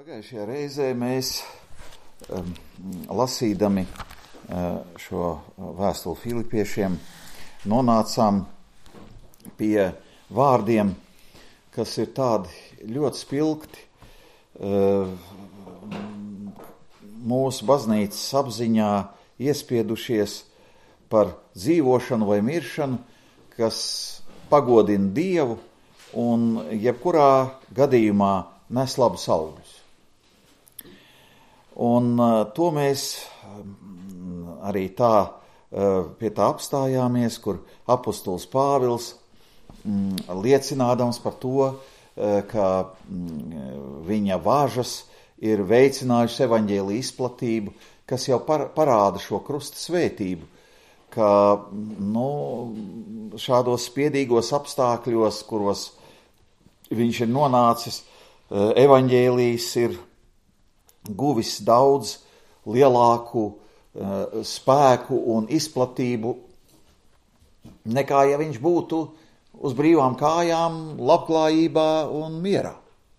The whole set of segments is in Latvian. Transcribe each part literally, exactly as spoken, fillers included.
Pagājušajā reizē mēs um, lasīdami uh, šo vēstuli Filipiešiem nonācām pie vārdiem, kas ir tādi ļoti spilgti uh, mūsu baznīcas apziņā iespiedušies par dzīvošanu vai miršanu, kas pagodina Dievu un jebkurā gadījumā nes labus augļus. Un uh, to mēs um, arī tā uh, pie tā apstājāmies, kur apostols Pāvils um, liecinādams par to, uh, ka um, viņa vāžas ir veicinājušas evaņģēlija izplatību, kas jau par, parāda šo krusta svētību, ka nu, šādos spiedīgos apstākļos, kuros viņš ir nonācis, uh, evaņģēlijs ir guvis daudz lielāku uh, spēku un izplatību, nekā ja viņš būtu uz brīvām kājām, labklājībā un mierā.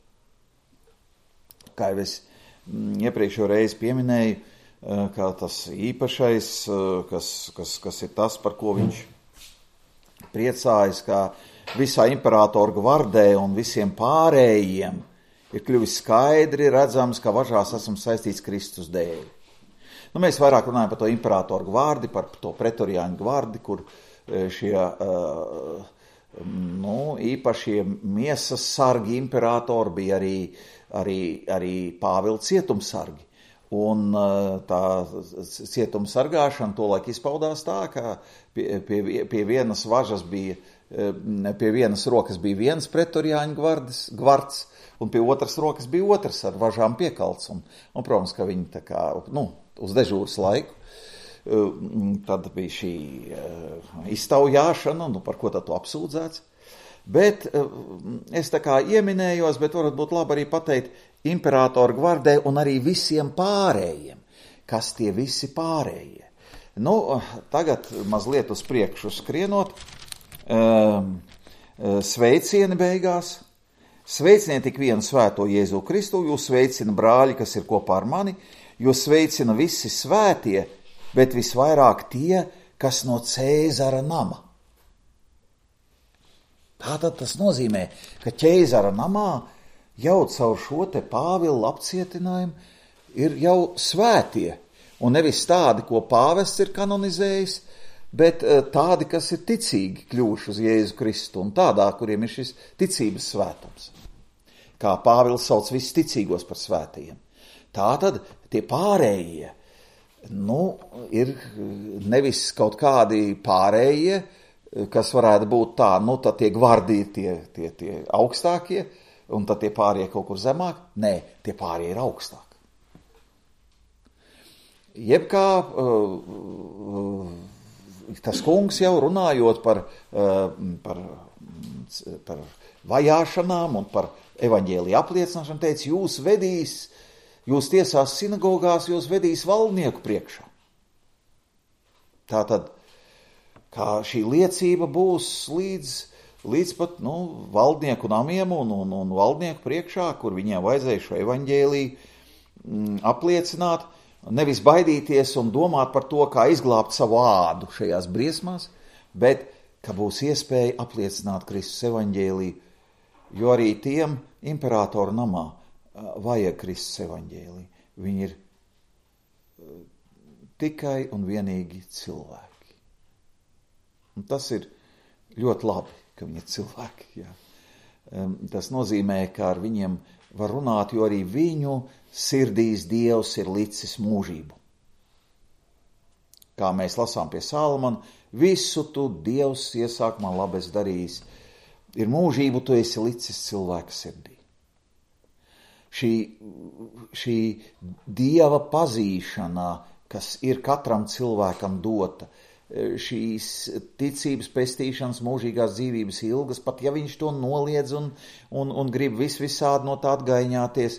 Kā jau es mm, iepriekšējo reizi pieminēju, uh, kā tas īpašais, uh, kas, kas, kas ir tas, par ko viņš priecājas, kā visā imperatora gvardē un visiem pārējiem ir kļuvis skaidri redzams, ka važās esam saistīts Kristus dēļ. Nu, mēs vairāk runājam par to imperatoru gvardi, par to pretoriāņu gvardi, kur šie uh, nu, īpašie miesas sargi imperatori bija arī, arī, arī Pāvila cietumsargi. Un uh, tā cietumsargāšana tolaik izpaudās tā, ka pie, pie, pie vienas važas bija, pie vienas rokas bija viens pretoriāņu gvards, gvards, un pie otras rokas bija otrs ar važām piekalts. Un, un protams, ka viņi tā kā, nu, uz dežūras laiku, tad bija šī iztaujāšana, nu, par ko tad tu apsūdzēts. Bet es tā kā ieminējos, bet varbūt būtu labi arī pateikt imperatoru gvardē un arī visiem pārējiem. Kas tie visi pārējie? Nu, tagad mazliet uz priekšu skrienot, sveicieni beigās. Sveiciniet tik vienu svēto Jēzu Kristu, jūs sveicina brāļi, kas ir kopā ar mani, jūs sveicina visi svētie, bet visvairāk tie, kas no Cēzara nama. Tātad tas nozīmē, ka Ķēzara namā jau caur šo te Pāvila apcietinājumu ir jau svētie, un nevis tādi, ko pāvests ir kanonizējis, bet tādi, kas ir ticīgi kļuvuši uz Jēzu Kristu, un tādā, kuriem ir šis ticības svētums. Kā Pāvils sauc visus ticīgos par svētajiem. Tātad tie pārējie, nu, ir nevis kaut kādi pārējie, kas varētu būt tā, nu, tad tie gvardī tie, tie, tie augstākie, un tad tie pārējie kaut kur zemāk. Nē, tie pārējie ir augstāki. Jebkā uh, tas kungs jau runājot par, par, par vajāšanām un par evaņģēlija apliecināšanu, teica, jūs vedīs, jūs tiesās sinagogās, jūs vedīs valdnieku priekšā. Tātad, kā šī liecība būs līdz, līdz pat, nu, valdnieku namiem un, un, un valdnieku priekšā, kur viņiem vajadzēja šo evaņģēliju mm, apliecināt, nevis baidīties un domāt par to, kā izglābt savu ādu šajās briesmās, bet ka būs iespēja apliecināt Kristus evaņģēliju, jo arī tiem imperatoru namā vajag Kristus evaņģēliju. Viņi ir tikai un vienīgi cilvēki. Un tas ir ļoti labi, ka viņi ir cilvēki. Jā. Tas nozīmē, ka ar viņiem var runāt, jo arī viņu sirdīs Dievs ir licis mūžību. Kā mēs lasām pie Salmana, visu tu Dievs iesāk man labes darījis. Ir mūžību tu esi licis cilvēka sirdī. Šī, šī Dieva pazīšanā, kas ir katram cilvēkam dota, šīs ticības pestīšanas mūžīgās dzīvības ilgas, pat ja viņš to noliedz un, un, un grib vis visādi no tā atgaiņāties,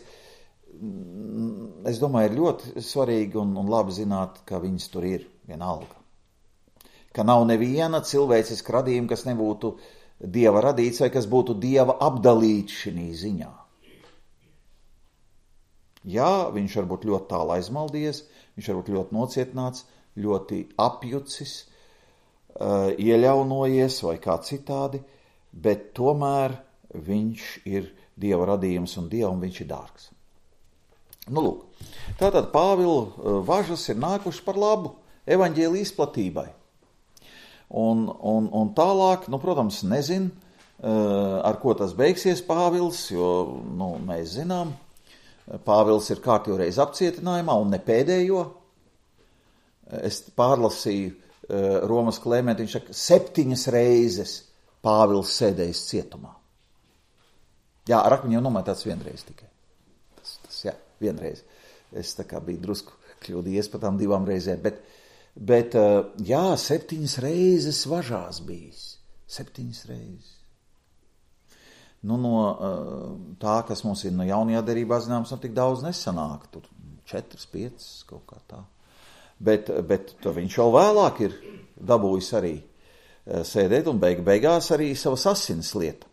es domāju, ir ļoti svarīgi un, un labi zināt, ka viņas tur ir vienalga. Ka nav neviena cilvēciska radījuma, kas nebūtu Dieva radīts vai kas būtu Dieva apdalīts šī ziņā. Jā, viņš varbūt ļoti tālu aizmaldies, viņš varbūt ļoti nocietināts, ļoti apjucis, uh, ieļaunojies vai kā citādi, bet tomēr viņš ir Dieva radījums un Dievam viņš ir dārgs. Nu, lūk, tātad Pāvila važas ir nākuši par labu evaņģēlija izplatībai. Un, un, un tālāk, nu, protams, nezin, ar ko tas beigsies Pāvils, jo, nu, mēs zinām, Pāvils ir kārtīgi reiz apcietinājumā un ne pēdējo. Es pārlasīju Romas Klēmentu, viņš saka, septiņas reizes Pāvils sēdējis cietumā. Jā, ar akmeņiem nometāts vienreiz tikai. Tas, tas, jā, vienreiz. Es tā kā biju drusku kļūdījies par tām divām reizēm, bet, bet jā, septiņas reizes važās bijis. Septiņas reizes. Nu, no tā, kas mums ir no jaunajā derībā, zināms, no tik daudz nesanāk. Tur četras, piecas, kaut kā tā. Bet, bet viņš jau vēlāk ir dabūjis arī sēdēt un beig, beigās arī savas asinis lieta.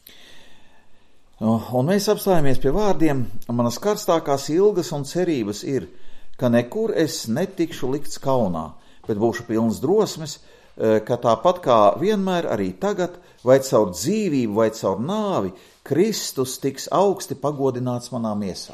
Un mēs apstājamies pie vārdiem, manas karstākās ilgas un cerības ir, ka nekur es netikšu likts kaunā, bet būšu pilns drosmes, ka tāpat kā vienmēr arī tagad, vai caur dzīvību, vai caur nāvi, Kristus tiks augsti pagodināts manā miesā.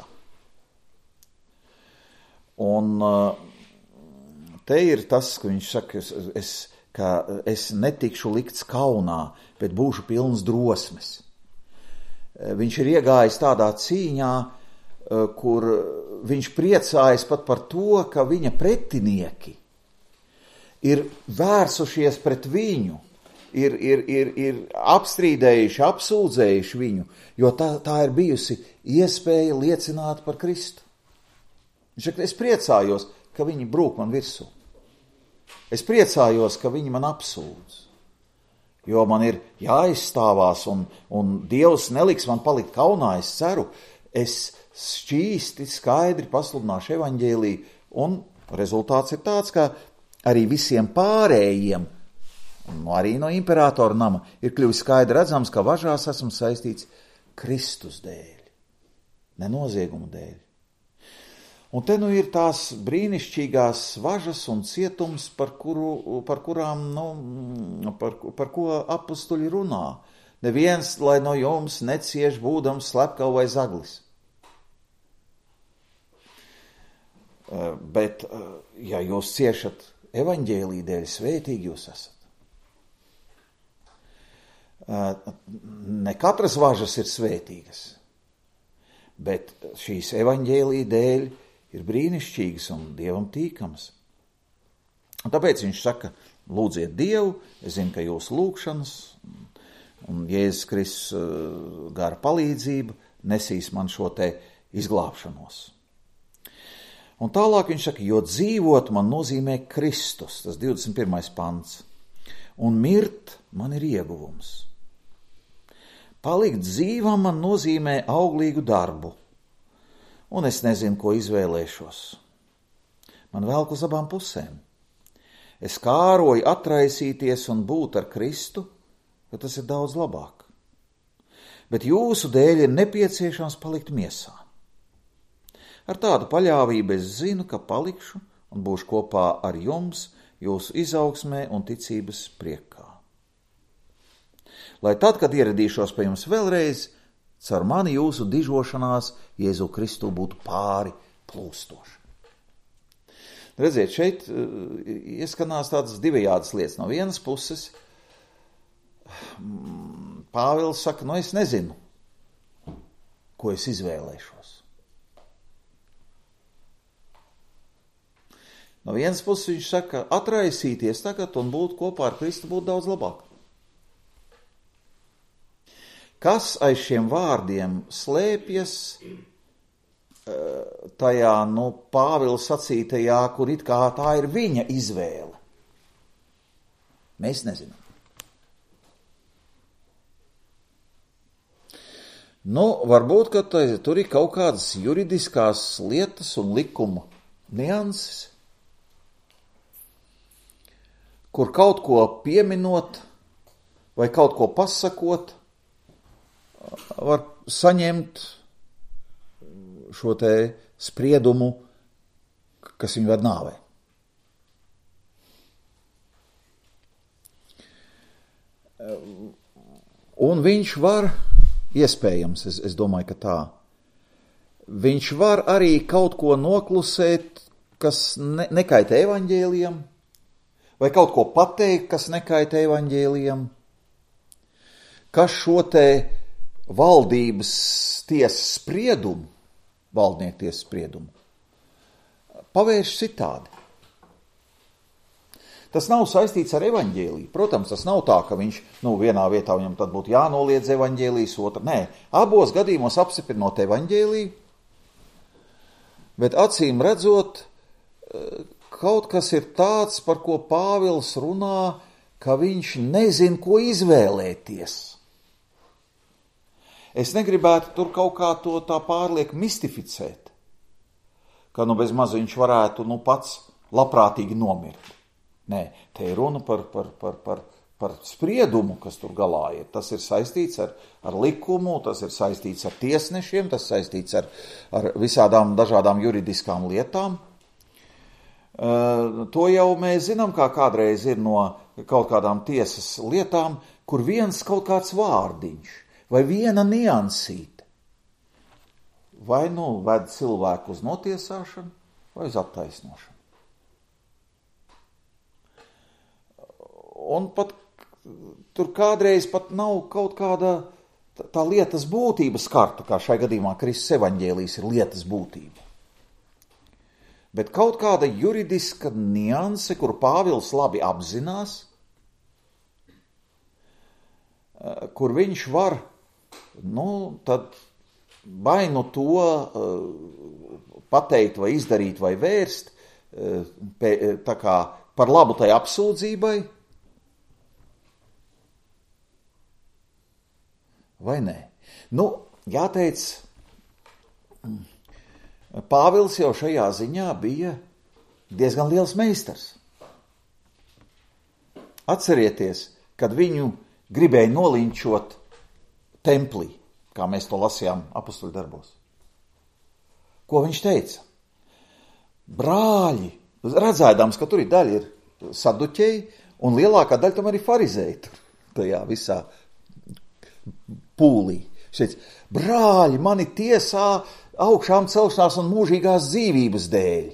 Un te ir tas, ka viņš saka, es, ka es netikšu likts kaunā, bet būšu pilns drosmes. Viņš ir iegājis tādā cīņā, kur viņš priecājas pat par to, ka viņa pretinieki ir vērsušies pret viņu, ir, ir, ir, ir apstrīdējuši, apsūdzējuši viņu, jo tā, tā ir bijusi iespēja liecināt par Kristu. Viņš saka, es priecājos, ka viņi brūk man virsū. Es priecājos, ka viņi man apsūdz. Jo man ir jāizstāvās un, un Dievs neliks man palikt kaunā, es ceru, es šķīsti, skaidri pasludināšu evaņģēliju, un rezultāts ir tāds, ka arī visiem pārējiem, un arī no imperatora nama, ir kļuvis skaidri redzams, ka važās esmu saistīts Kristus dēļ, ne noziegumu dēļ. Un te nu ir tās brīnišķīgās važas un cietums, par, kuru, par kurām, nu, par, par ko apustuļi runā. Neviens, lai no jums necieš būdams slepkav vai zaglis. Bet, ja jūs ciešat evaņģēlija dēļ, svētīgi jūs esat. Ne katras važas ir svētīgas, bet šīs evaņģēlija dēļ ir brīnišķīgas un Dievam tīkamas. Un tāpēc viņš saka, lūdziet Dievu, es zinu, ka jūs lūgšanas un Jēzus Kristus gara palīdzība nesīs man šo te izglābšanos. Un tālāk viņš saka, jo dzīvot man nozīmē Kristus, tas divdesmit pirmais pants, un mirt man ir ieguvums. Palikt dzīvam man nozīmē auglīgu darbu, un es nezinu, ko izvēlēšos. Man velk uz abām pusēm. Es kāroju atraisīties un būt ar Kristu, jo tas ir daudz labāk. Bet jūsu dēļ ir nepieciešams palikt miesā. Ar tādu paļāvību es zinu, ka palikšu un būšu kopā ar jums jūsu izaugsmē un ticības priekā. Lai tad, kad ieradīšos pie jums vēlreiz, caur mani jūsu dižošanās Jēzu Kristu būtu pāri plūstoši. Redziet, šeit ieskanās tādas divējādas lietas. No vienas puses, Pāvils saka, nu es nezinu, ko es izvēlēšos. No vienas puses viņš saka, atraisīties tagad un būt kopā ar Kristu būtu daudz labāk. Kas aiz šiem vārdiem slēpjas tajā, nu, Pāvila sacītajā, kur it kā tā ir viņa izvēle? Mēs nezinām. Nu, varbūt, ka tā, tur ir kaut kādas juridiskās lietas un likuma nianses, kur kaut ko pieminot vai kaut ko pasakot, var saņemt šo te spriedumu, kas viņu ved nāvē. Un viņš var, iespējams, es, es domāju, ka tā, viņš var arī kaut ko noklusēt, kas ne, nekaitē evaņģēlijam, vai kaut ko pateikt, kas nekaitē evaņģēlijam, kas šo te valdības tiesas spriedumu, valdnieku tiesas spriedumu, pavērš citādi. Tas nav saistīts ar evaņģēliju. Protams, tas nav tā, ka viņš, nu, vienā vietā viņam tad būtu jānoliedz evaņģēlijs, otra. Nē, abos gadījumos apstiprinot evaņģēliju, bet acīm redzot, kaut kas ir tāds, par ko Pāvils runā, ka viņš nezin, ko izvēlēties. Es negribētu tur kaut kā to tā pārliek mistificēt, ka nu bez maz viņš varētu nu pats labprātīgi nomirt. Nē, te ir runa par, par, par, par, par spriedumu, kas tur galā ir. Tas ir saistīts ar, ar likumu, tas ir saistīts ar tiesnešiem, tas saistīts ar, ar visādām dažādām juridiskām lietām. Uh, to jau mēs zinām, kā kādreiz ir no kaut kādām tiesas lietām, kur viens kaut kāds vārdiņš vai viena niansīte vai nu ved cilvēku uz notiesāšanu vai uz attaisnošanu. Un pat tur kādreiz pat nav kaut kāda tā, tā lietas būtības karta, kā šai gadījumā Kristus evaņģēlijs ir lietas būtība. Bet kaut kāda juridiska nianse, kur Pāvils labi apzinās, kur viņš var, nu, tad vai nu to pateikt vai izdarīt vai vērst, tā kā par labu tai apsūdzībai, vai nē? Nu, jāteic, Pāvils jau šajā ziņā bija diezgan liels meistars. Atcerieties, kad viņu gribēja nolinčot templī, kā mēs to lasījām apostoļu darbos. Ko viņš teica? Brāļi, redzēdams, ka tur ir daļa ir saduķeji, un lielākā daļa tam arī farizēji tur, tajā visā pūlī. Šeit, brāļi, mani tiesā augšām celšanās un mūžīgās dzīvības dēļ.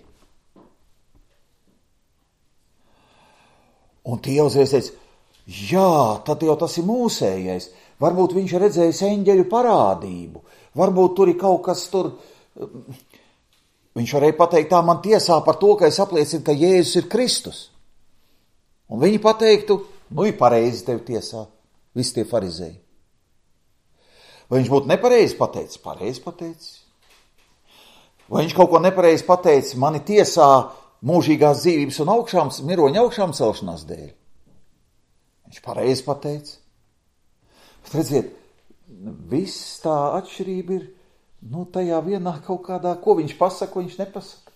Un tie uzreiz teica, jā, tad jau tas ir mūsējais. Varbūt viņš ir redzējis eņģeļu parādību. Varbūt tur ir kaut kas tur. Viņš varēja pateikt, tā man tiesā par to, ka es apliecinu, ka Jēzus ir Kristus. Un viņi pateiktu, nu ir pareizi tevi tiesā, visi tie farizēji. Vai viņš būtu nepareizi pateicis? Pareizi pateicis. Vai viņš kaut ko nepareizi pateicis, mani tiesā mūžīgās dzīvības un augšām, miroņa augšām celšanās dēļ? Viņš pareizi pateicis. Bet redziet, viss tā atšķirība ir, nu, tajā vienā kaut kādā, ko viņš pasaka, ko viņš nepasaka.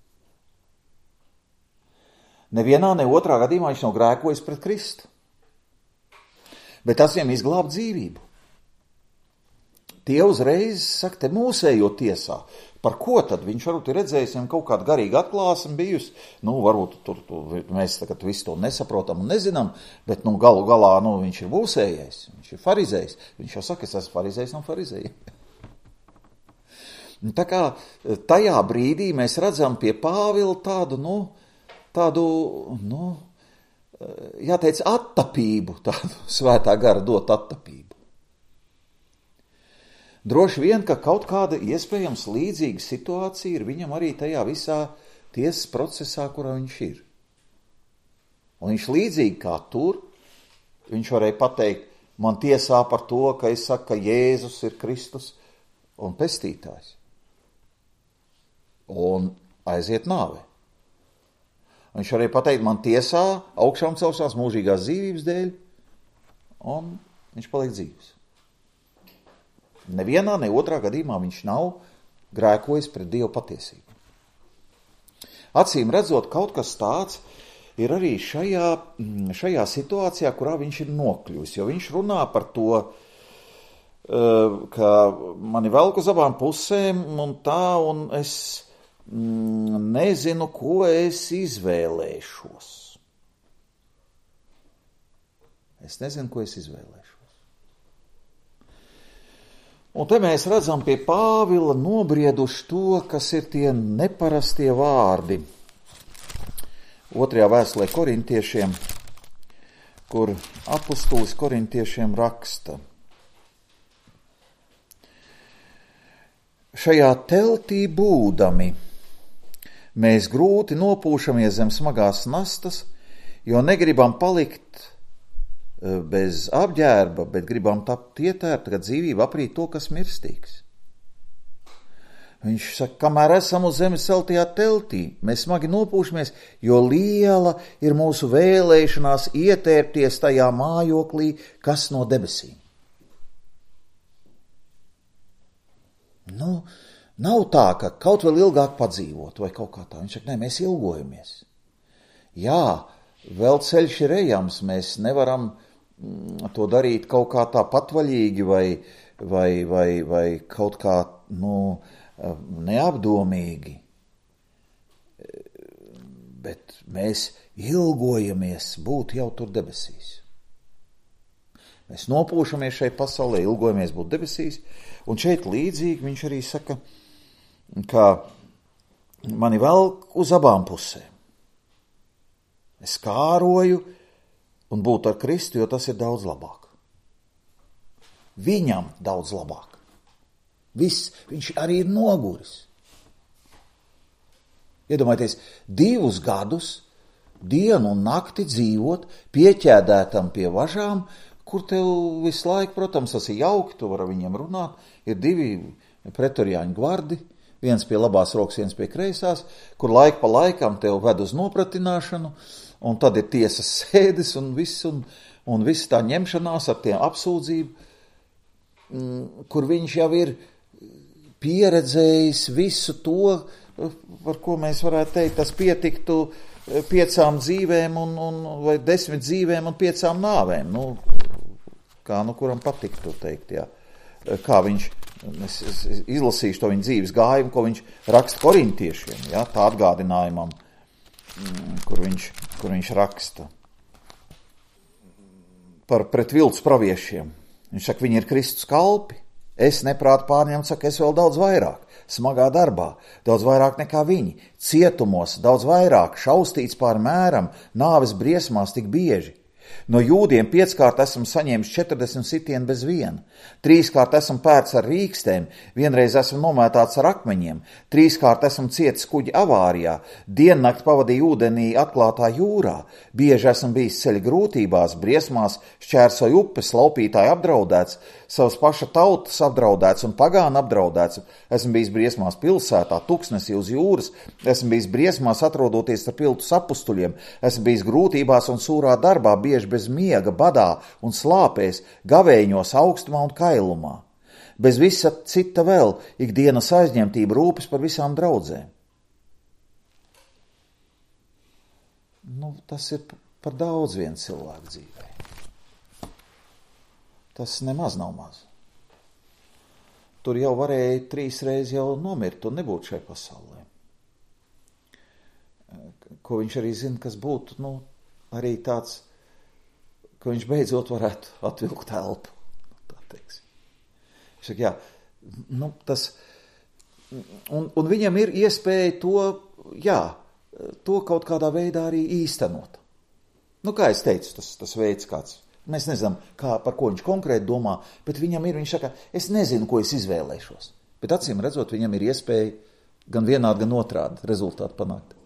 Nevienā, ne otrā gadījumā viņš nav grēkojis pret Kristu. Bet tas viņam izglāb dzīvību. Tie uzreiz saka, te mūsējo tiesā. Par ko tad? Viņš varbūt ir redzējis, viņam kaut kāda garīga atklāsme bijusi. Nu, varbūt tur, tur mēs tagad visu to nesaprotam un nezinām, bet, nu, galu galā, nu, viņš ir mūsējais, viņš ir farizējs. Viņš jau saka, es esmu farizējs no farizējiem. Tā kā tajā brīdī mēs redzam pie Pāvila tādu, nu, tādu, nu, jāteic, attapību, tādu svētā gara dot attapību. Droši vien, ka kaut kāda iespējams līdzīga situācija ir viņam arī tajā visā tiesas procesā, kurā viņš ir. Un viņš līdzīgi kā tur, viņš varēja pateikt, man tiesā par to, ka es saku, ka Jēzus ir Kristus un pestītājs. Un aiziet nāvē. Viņš varēja pateikt, man tiesā augšām celšanās mūžīgās dzīvības dēļ, un viņš paliek dzīvs. Nevienā, ne otrā gadījumā viņš nav grēkojis pret Dievu patiesību. Acīm redzot, kaut kas tāds ir arī šajā, šajā situācijā, kurā viņš ir nokļuvis, jo viņš runā par to, ka mani velk uz abām pusēm un tā, un es mm, nezinu, ko es izvēlēšos. Es nezinu, ko es izvēlēšos. Un te mēs redzam pie Pāvila nobrieduši to, kas ir tie neparastie vārdi. Otrajā vēstulē korintiešiem, kur apustulis korintiešiem raksta. Šajā teltī būdami mēs grūti nopūšamies zem smagās nastas, jo negribam palikt bez apģērba, bet gribam tapt ietērti, kad dzīvība aprīt to, kas mirstīgs. Viņš saka, kamēr esam uz zemes celtajā teltī, mēs smagi nopūšamies, jo liela ir mūsu vēlēšanās ietērpties tajā mājoklī, kas no debesīm. Nu, nav tā, ka kaut vēl ilgāk padzīvot vai kaut kā tā. Viņš saka, nē, mēs ilgojamies. Jā, vēl ceļš ir ejams, mēs nevaram to darīt kaut kā tā patvaļīgi vai, vai, vai, vai kaut kā, nu, neapdomīgi. Bet mēs ilgojamies būt jau tur debesīs. Mēs nopūšamies šai pasaulē, ilgojamies būt debesīs, un šeit līdzīgi viņš arī saka, ka mani velk uz abām pusēm. Es kāroju un būt ar Kristu, jo tas ir daudz labāk. Viņam daudz labāk. Viss, viņš arī ir noguris. Iedomājieties, divus gadus, dienu un nakti dzīvot, pieķēdētam pie važām, kur tev visu laiku, protams, tas ir jauki, tu vari ar viņiem runāt, ir divi pretoriāņu gvardi, viens pie labās rokas, viens pie kreisās, kur laika pa laikam tev ved uz nopratināšanu, un tad ir tiesas sēdes un viss, un, un viss tā ņemšanās ar tiem apsūdzību, kur viņš jau ir pieredzējis visu to, par ko mēs varētu teikt, tas pietiktu piecām dzīvēm un, un, vai desmit dzīvēm un piecām nāvēm. Nu, kā nu kuram patiktu teikt, jā. Kā viņš, es, es izlasīšu to viņa dzīves gājumu, ko viņš raksta korintiešiem, jā, tā atgādinājumam, kur viņš, kur viņš raksta par pret viltus praviešiem. Viņš saka, viņi ir Kristus kalpi. Es neprātu pārņemt, saka, es vēl daudz vairāk. Smagā darbā, daudz vairāk nekā viņi. Cietumos, daudz vairāk, šaustīts pār mēram, nāves briesmās tik bieži. No jūdiem pieckārt esam saņēmis četrdesmit sitienu bez viena. Trīskārt esam pērts ar rīkstēm, vienreiz esam nomētāts ar akmeņiem, trīskārt esam cietis kuģi avārijā, diennakt pavadīja ūdenī atklātā jūrā, bieži esam bijis ceļa grūtībās, briesmās, šķērsoja upes, laupītāji apdraudēts, savas paša tautas apdraudēts un pagāna apdraudēts, esmu bijis briesmās pilsētā, tuksnesī uz jūras, esmu bijis briesmās atrodoties ar piltus apustuļiem, esmu bijis grūtībās un sūrā darbā, bieži bez miega, badā un slāpēs, gavēņos, augstumā un kailumā. Bez visa cita vēl, ikdienas aizņemtība, rūpes par visām draudzēm. Nu, tas ir par daudz vienu cilvēku dzīvē. Tas nemaz nav maz. Tur jau varēja trīs reizes jau nomirt un nebūt šai pasaulē. Ko viņš arī zina, kas būtu, nu, arī tāds, ka viņš beidzot varētu atvilkt elpu. Tā teiks. Viņš saka, jā, nu, tas, un, un viņam ir iespēja to, jā, to kaut kādā veidā arī īstenot. Nu, kā es teicu, tas, tas veids kāds. Mēs nezinām, kā, par ko viņš konkrēti domā, bet viņam ir, viņš saka, es nezinu, ko es izvēlēšos. Bet acīm redzot, viņam ir iespēja gan vienādi, gan otrādi rezultātu panākt.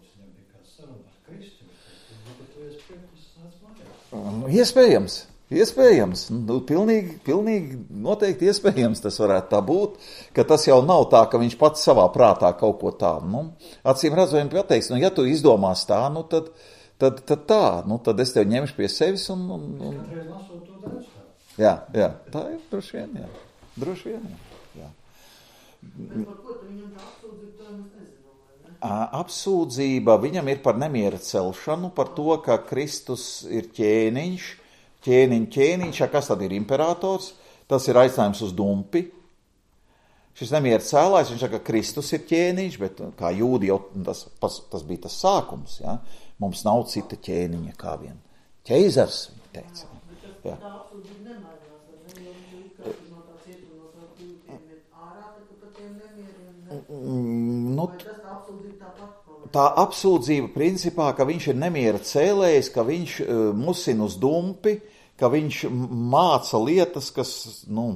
Iespējams, iespējams, nu, pilnīgi, pilnīgi noteikti iespējams tas varētu tā būt, ka tas jau nav tā, ka viņš pats savā prātā kaut ko tādu. Nu, acīm redzot, viņam pateiks, nu, ja tu izdomās tā, nu, tad, tad, tad tā, nu, tad es tev ņemšu pie sevis un... un, un... Jā, jā, tā ir, droši vien, jā, droši vien, jā. Bet par ko tu viņam tā apsūdzība, to mēs nezinām, vai ne? Apsūdzība viņam ir par nemiera celšanu, par to, ka Kristus ir ķēniņš, ķēniņ, ķēniņš, kas tad ir imperators, Tas ir aicinājums uz dumpi. Šis nemiera cēlājs, viņš saka, ka Kristus ir ķēniņš, bet kā jūdi jau tas, tas bija tas sākums. Ja? Mums nav cita ķēniņa kā vien. Ķeizars, viņa teica. Jā. Tā absolūti nemainās, vai ne? Jo kāds no tā cietuma, no tā kūtiem ir ārā, tad par tiem nemieriem, ne? Nu, vai tas absolūti tāpat paliek? Tā apsūdzība principā, ka viņš ir nemiera cēlējs, ka viņš uh, musina uz dumpi, ka viņš māca lietas, kas, nu,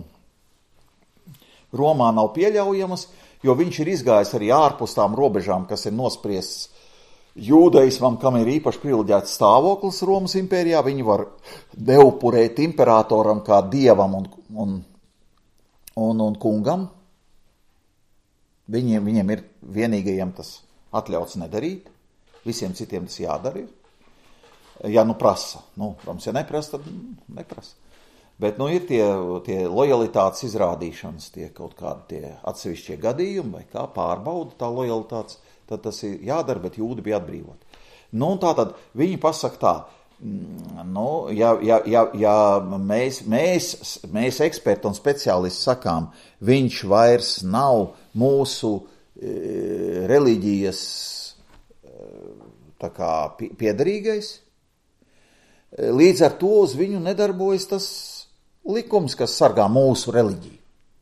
Romā nav pieļaujamas, jo viņš ir izgājis arī ārpus tām robežām, kas ir nospriests jūdaismam, kam ir īpaši privileģēts stāvoklis Romas impērijā. Viņi var neupurēt imperatoram kā dievam un, un, un, un kungam. Viņiem, viņiem ir vienīgajiem tas atļauts nedarīt, visiem citiem tas jādara ir. Ja nu prasa, nu, protams, ja neprasa, tad neprasa. Bet, nu, ir tie, tie lojalitātes izrādīšanas, tie kaut kādi tie atsevišķie gadījumi, vai kā pārbauda tā lojalitātes, tad tas ir jādara, bet jūdi bija atbrīvoti. Nu, un tā tad viņi pasaka tā, nu, ja, ja, ja, ja mēs, mēs, mēs eksperti un speciālisti sakām, viņš vairs nav mūsu e, reliģijas e, tā kā piederīgais, līdz ar to uz viņu nedarbojas tas likums, kas sargā mūsu reliģiju.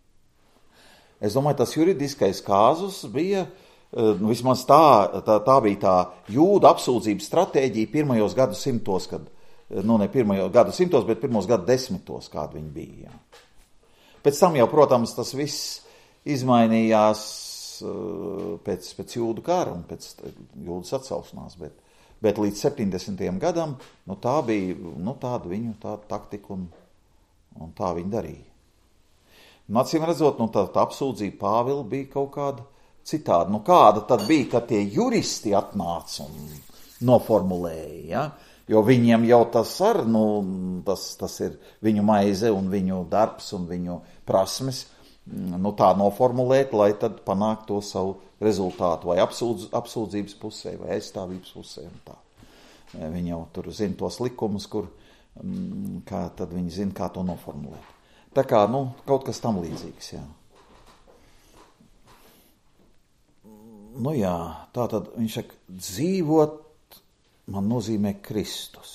Es domāju, tas juridiskais kāzus bija, nu, vismaz tā, tā, tā bija tā jūda apsūdzības stratēģija pirmajos gadsimtos, kad, nu ne pirmajos gadsimtos, bet pirmos gadu desmitos, kāda viņi bija. Jā. Pēc tam jau, protams, tas viss izmainījās pēc, pēc jūdu kara un pēc jūdas atcelšanās, bet, bet līdz septiņdesmitajam gadam, nu tā bija, nu tāda viņu tā taktika un Un tā viņi darīja. Nu, acīm redzot, nu, tā, tā apsūdzība Pāvila bija kaut kāda citāda. Nu, kāda tad bija, kad tie juristi atnāca un noformulēja, ja? Jo viņiem jau tas ar, nu, tas, tas ir viņu maize un viņu darbs un viņu prasmes, nu, tā noformulēt, lai tad panāktu to savu rezultātu vai apsūdz, apsūdzības pusē vai aizstāvības pusē un tā. Viņi jau tur zina tos likumus, kur kā tad viņi zina, kā to noformulēt. Tā kā, nu, kaut kas tam līdzīgs, jā. Nu jā, tā tad viņš saka, dzīvot man nozīmē Kristus.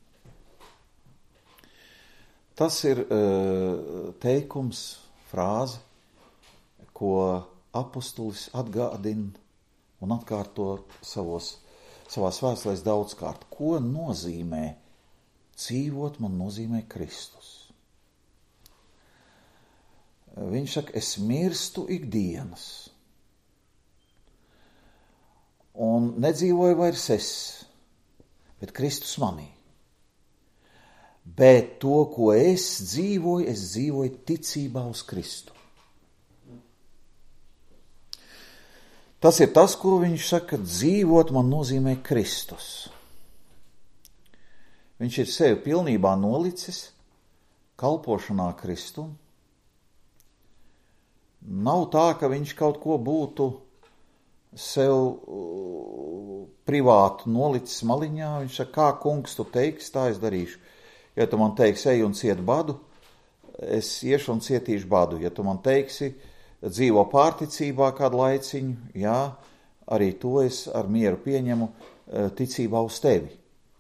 Tas ir uh, teikums, frāze, ko apustulis atgādina un atkārto savos, savās vēstulēs daudzkārt. Ko nozīmē dzīvot man nozīmē Kristus. Viņš saka, es mirstu ikdienas. Un nedzīvoju vairs es, bet Kristus manī. Bet to, ko es dzīvoju, es dzīvoju ticībā uz Kristu. Tas ir tas, ko viņš saka, dzīvot man nozīmē Kristus. Viņš ir sevi pilnībā nolicis kalpošanā Kristum. Nav tā, ka viņš kaut ko būtu sev privātu nolicis maliņā. Viņš saka, kā kungs tu teiksi, tā es darīšu. Ja tu man teiksi, ej un ciet badu, es iešu un cietīšu badu. Ja tu man teiksi, dzīvo pārticībā kādu laiciņu, jā, arī to es ar mieru pieņemu ticībā uz tevi.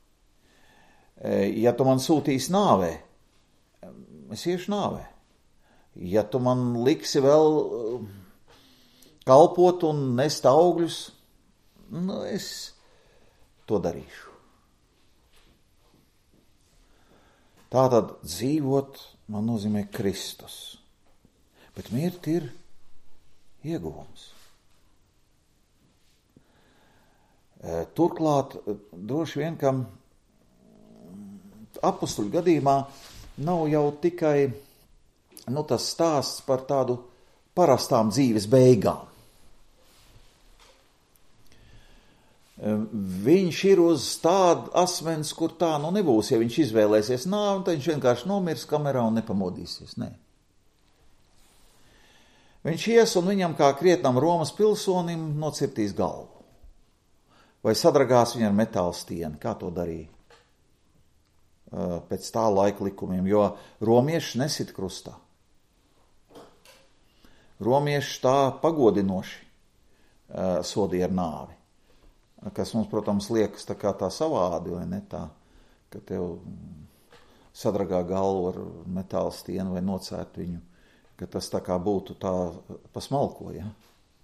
Ja tu man sūtīsi nāvē, es iešu nāvē. Ja tu man liksi vēl kalpot un nest augļus, nu es to darīšu. Tātad dzīvot man nozīmē Kristus, bet mirt ir ieguvums. Turklāt droši vien, kam apustuļu gadījumā nav jau tikai nu, tas stāsts par tādu parastām dzīves beigām. Viņš ir uz tādu asmens, kur tā nu nebūs, ja viņš izvēlēsies nāvi, tad viņš vienkārši nomirs kamerā un nepamodīsies. Nē. Viņš ies un viņam kā krietnam Romas pilsonim nocirtīs galvu. Vai sadragās viņu ar metāla stieni, kā to darīja pēc tā laika likumiem, jo romieši nesit krustā. romieši tā pagodinoši uh, sodīja ar nāvi. Kas mums, protams, liekas tā kā tā savādi, vai ne tā, ka tev sadragā galvu ar metāla stienu vai nocērt viņu, ka tas tā kā būtu tā pa smalko, ja?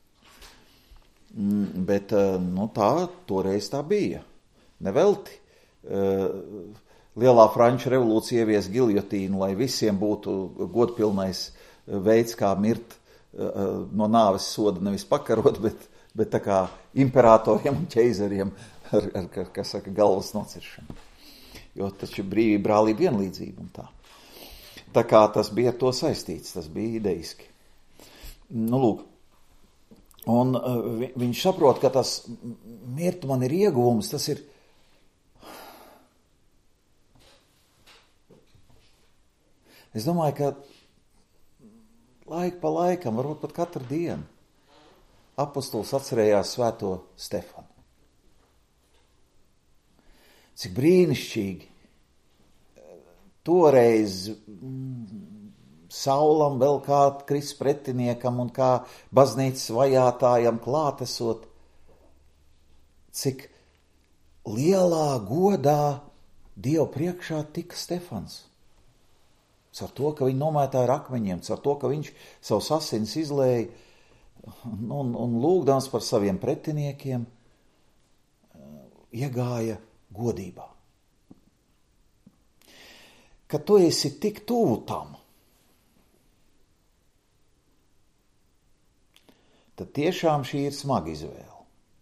Mm, bet, nu tā, toreiz tā bija. Nevelti. Uh, Lielā Franču revolūcija ievies giljotīnu, lai visiem būtu godpilnais veids, kā mirt uh, no nāves soda, nevis pakarot, bet bet tā kā imperatoriem un ķeizariem ar, ar, ar kā saka, galvas nociršanu. Jo taču brīvība, brālība, vienlīdzība un tā. Tā kā tas bija ar to saistīts, tas bija ideiski. Nu, lūk. Un uh, vi, viņš saprot, ka tas mirt man ir ieguvums, tas ir es domāju, ka laika pa laikam, varbūt pat katru dienu, apostols atcerējās svēto Stefanu. Cik brīnišķīgi. Toreiz mm, Saulam vēl kā Kristus pretiniekam un kā baznīcas vajātājam klātesot, cik lielā godā Dievu priekšā tika Stefans. Ar to, ka viņi nomētāja ar akmeņiem, ar to, ka viņš savus asins izlēja un, un lūgdams par saviem pretiniekiem, iegāja godībā. Kad tu esi tik tuvu tam, tad tiešām šī ir smaga izvēle.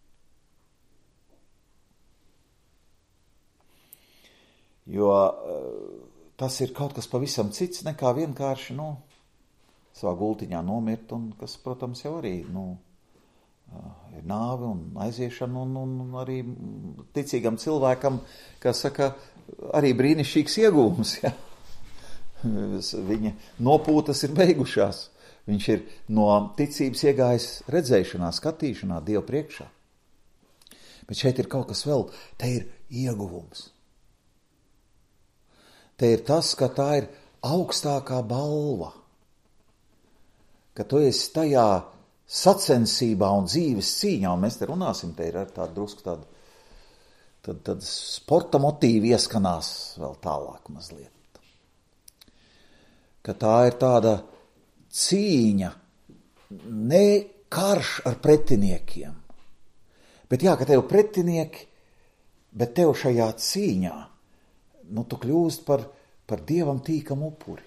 Jo tas ir kaut kas pavisam cits nekā vienkārši, nu, savā gultiņā nomirt, un kas, protams, jau arī, nu, ir nāve un aiziešana, un, un arī ticīgam cilvēkam, kā saka, arī brīnišķīgs iegūms, ja. Viņa nopūtas ir beigušās. Viņš ir no ticības iegājis redzēšanā, skatīšanā Dievu priekšā. Bet šeit ir kaut kas vēl, te ir ieguvums. Te ir tas, ka tā ir augstākā balva, ka tu esi tajā sacensībā un dzīves cīņā, un mēs te runāsim, te ir ar tādu drusku tādu, tad, tad sporta motīvi ieskanās vēl tālāk mazliet. Ka tā ir tāda cīņa, ne karš ar pretiniekiem, bet jā, ka tev pretinieki, bet tev šajā cīņā, nu, tu kļūst par, par Dievam tīkam upuri.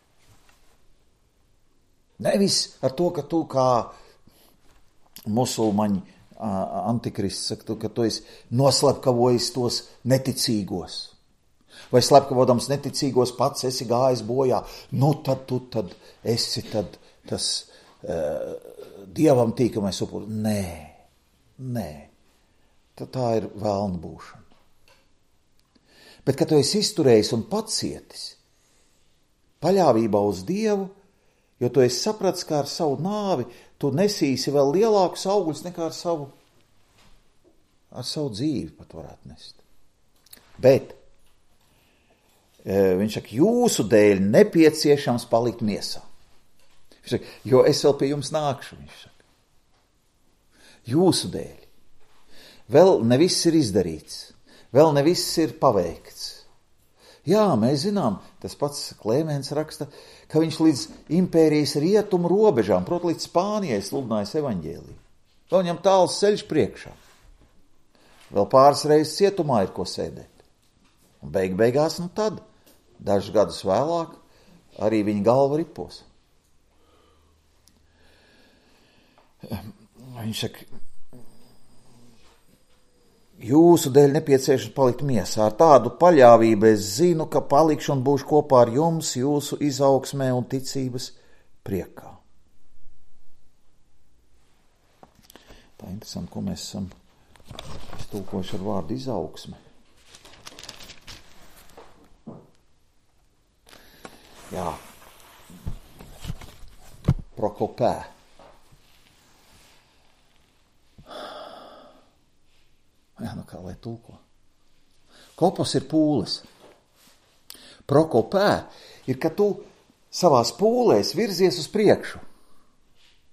Nevis ar to, ka tu kā musulmaņi antikrists, saka, ka tu esi noslepkavojis tos neticīgos. Vai slepkavotams neticīgos pats esi gājis bojā. Nu, tad tu tad esi tad tas uh, Dievam tīkamais upuri. Nē, nē. Tad tā ir vēlna būšana. Bet, kad tu esi izturējis un pacietis paļāvībā uz Dievu, jo tu esi sapratis, ka ar savu nāvi tu nesīsi vēl lielākus augļus nekā ar savu, ar savu dzīvi pat varētu nest. Bet viņš saka, jūsu dēļ nepieciešams palikt miesā. Viņš saka, jo es vēl pie jums nākšu, viņš saka. Jūsu dēļ. Vēl ne viss ir izdarīts. Vēl ne viss ir paveikts. Jā, mēs zinām, tas pats Klēmens raksta, ka viņš līdz impērijas rietumu robežām, proti līdz Spānijai sludinājis evaņģēliju. Vēl viņam tāls ceļš priekšā. Vēl pāris reizes cietumā ir ko sēdēt. Un beig beigās, nu tad, dažus gadus vēlāk, arī viņa galva ripos. Viņš saka, jūsu dēļ nepieciešams palikt miesā. Ar tādu paļāvību es zinu, ka palikšu un būšu kopā ar jums jūsu izaugsmē un ticības priekā. Tā interesanti, ko mēs esam stulkojuši ar vārdu izaugsme. Jā. Prokopē. Jā, nu kā lai tulko. Kopos ir pūles. Prokopē ir, ka tu savās pūlēs virzies uz priekšu.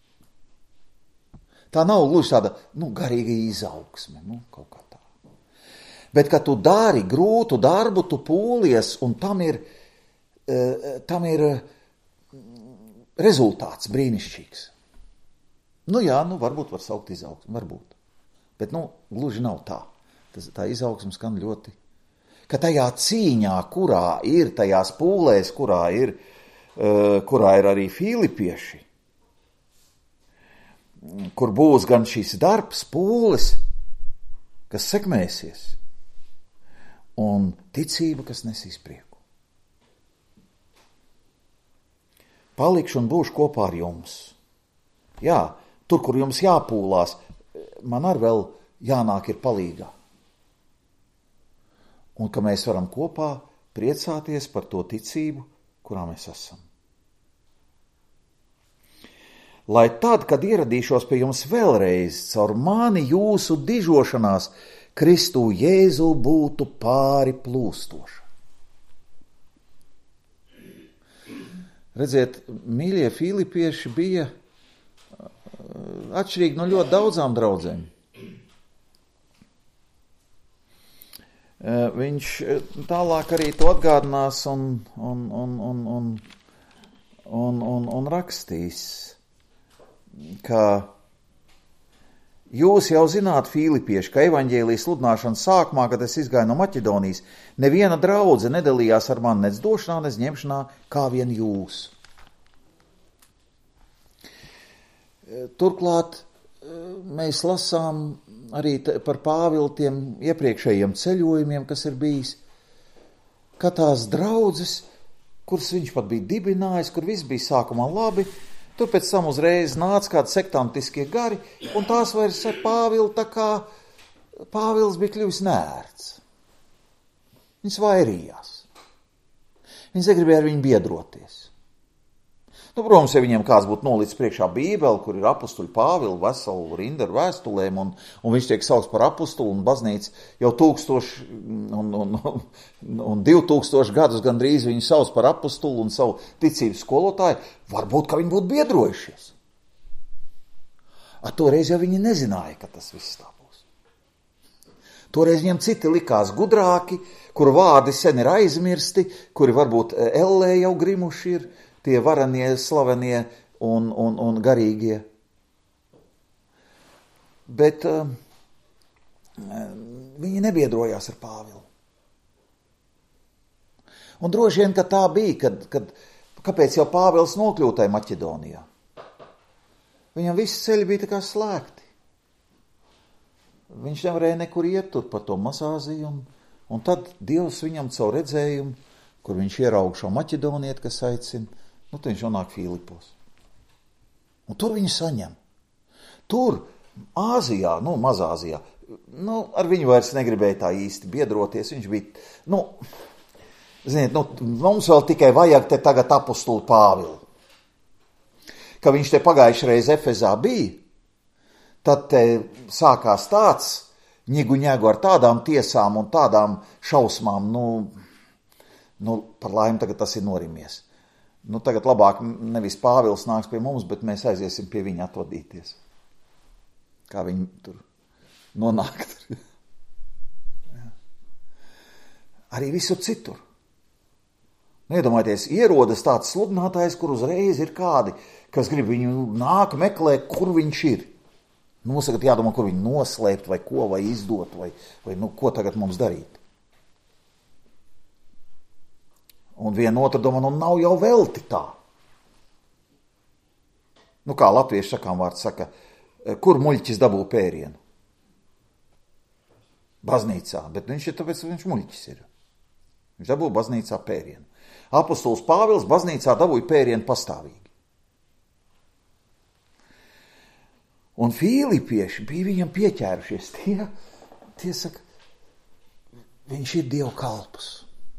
Tā nav gluži tāda, nu, garīga izaugsme, nu, kaut kā tā. Bet, kad tu dari grūtu darbu, tu pūlies, un tam ir, tam ir rezultāts brīnišķīgs. Nu jā, nu, varbūt var saukt izaugsmu, varbūt. Bet, nu, gluži nav tā. Tas, tā izaugsme skan ļoti, ka tajā cīņā, kurā ir, tajās pūlēs, kurā ir, uh, kurā ir arī filipieši, kur būs gan šis darbs, pūles, kas sekmēsies, un ticība, kas nesīs prieku. Palikšu un būšu kopā ar jums. Jā, tur, kur jums jāpūlās, man ar vēl jānāk ir palīgā. Un ka mēs varam kopā priecāties par to ticību, kurā mēs esam. Lai tad, kad ieradīšos pie jums vēlreiz, caur mani jūsu dižošanās Kristu Jēzu būtu pāri plūstoša. Redziet, mīļie filipieši bija atšķirīgi no ļoti daudzām draudzēm. Viņš tālāk arī to atgādinās un, un, un, un, un, un, un, un rakstīs, ka jūs jau zināt, filipieši, ka evaņģēlijas sludināšanas sākumā, kad es izgāju no Maķedonijas, neviena draudze nedalījās ar mani nec došanā, nec ņemšanā, kā vien jūs. Turklāt mēs lasām arī par Pāvilu tiem iepriekšējiem ceļojumiem, kas ir bijis, ka tās draudzes, kuras viņš pat bija dibinājis, kur viss bija sākumā labi, tur pēc tam uzreiz nāca kādi sektantiskie gari, un tās vairs ar Pāvilu tā kā Pāvils bija kļuvis nērts. Viņas vairījās. Viņas negribēja ar viņu biedroties. Nu, protams, ja viņiem kāds būtu nolicis priekšā Bībeli, kur ir apustuļu Pāvilu veselu rindu ar vēstulēm, un, un viņš tiek saukts par apustulu, un baznīca jau tūkstoši un, un, un, un divi tūkstoši gadus gandrīz viņu sauc par apustulu un savu ticības skolotāju, varbūt, ka viņi būtu biedrojušies. Ar toreiz jau viņi nezināja, ka tas viss tā būs. Toreiz viņiem citi likās gudrāki, kuru vārdi sen ir aizmirsti, kuri varbūt ellē jau grimuši ir, tie varanie, slavenie un, un, un garīgie. Bet uh, viņi nebiedrojās ar Pāvilu. Un droši vien, ka tā bija, kad, kad, kāpēc jau Pāvils nokļūtai Maķedonijā? Viņam visi ceļi bija tā kā slēgti. Viņš nevarēja nekur iet tur pa to Mazāziju, un, un tad Dievs viņam caur redzējumu, kur viņš ieraug šo maķedonieti, kas aicina, nu, tad viņš nonāk Filipos. Un tur viņu saņem. Tur, Āzijā, nu, Mazāzijā, nu, ar viņu vairs negribēja tā īsti biedroties. Viņš bija, nu, ziniet, nu, mums vēl tikai vajag te tagad apustulu Pāvilu. Ka viņš te pagājušreiz Efezā bija, tad te sākās tāds ņigu ņēgu ar tādām tiesām un tādām šausmām, nu, nu par laimi tagad tas ir norimies. Nu, tagad labāk nevis Pāvils nāks pie mums, bet mēs aiziesim pie viņa atvadīties. Kā viņi tur nonākt. Arī visur citur. Neiedomājieties, ierodas tāds sludinātājs, kur uzreiz ir kādi, kas grib viņu nāk meklēt, kur viņš ir. Nu, mums tagad jādomā, kur viņu noslēpt, vai ko, vai izdot, vai, vai nu, ko tagad mums darīt. Un viena otra domā, nu nav jau velti tā. Nu kā latviešu sakām vārds saka, kur muļķis dabū pērienu? Baznīcā, bet viņš ir tāpēc, viņš muļķis ir. Viņš dabū baznīcā pērienu. Apostols Pāvils baznīcā dabūja pērienu pastāvīgi. Un filipieši bija viņam pieķērušies. Tie, tie saka, viņš ir Dieva kalps.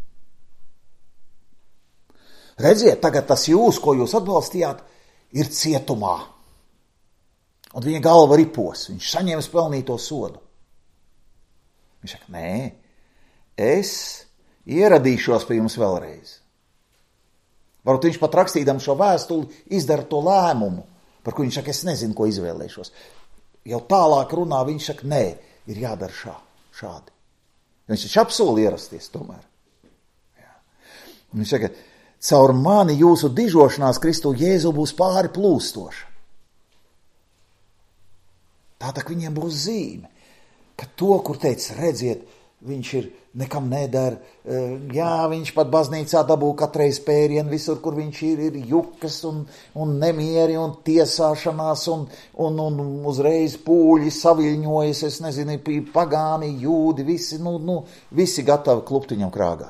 Redziet, tagad tas jūs, ko jūs atbalstījāt, ir cietumā. Un viņa galva ripos, viņš saņems pelnīto sodu. Viņš saka, nē, es ieradīšos pie jums vēlreiz. Varbūt viņš pat rakstījam šo vēstuli izdara to lēmumu, par ko viņš saka, es nezinu, ko izvēlēšos. jau tālāk runā, viņš saka, nē, ir jādara šā, šādi. Viņš taču apsoli ierasties tomēr. Jā. Viņš saka, caur mani jūsu dižošanās Kristu Jēzu būs pāri plūstoša. Tā tak viņiem būs zīme, ka to, kur teica, redziet, viņš ir nekam nedara, jā, viņš pat baznīcā dabū katreiz pērienu, visur, kur viņš ir, ir jukas un, un nemieri un tiesāšanās un, un, un uzreiz pūļi saviļņojas, es nezinu, pagāni, jūdi, visi, nu, nu, visi gatavi klupt viņam krāgā.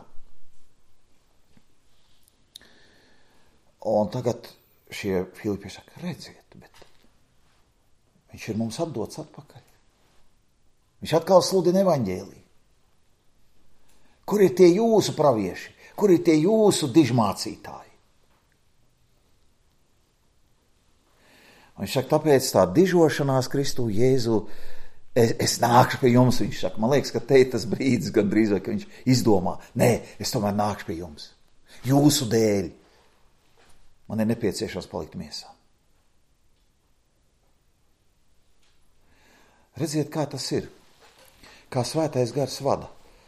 Un tagad šie Filipi saka, redziet, bet viņš ir mums atdots atpakaļ. Viņš atkal sludina evaņģēliju. Kur ir tie jūsu pravieši? Kur ir tie jūsu dižmācītāji? Viņš saka, tāpēc tā dižošanās Kristu Jēzu, es, es nākšu pie jums, viņš saka. Man liekas, ka te ir tas brīdis, gan drīz vai, ka viņš izdomā, nē, es tomēr nākšu pie jums. Jūsu dēļ. Man ir nepieciešams palikt miesā. Redziet, kā tas ir. Kā svētais gars vada.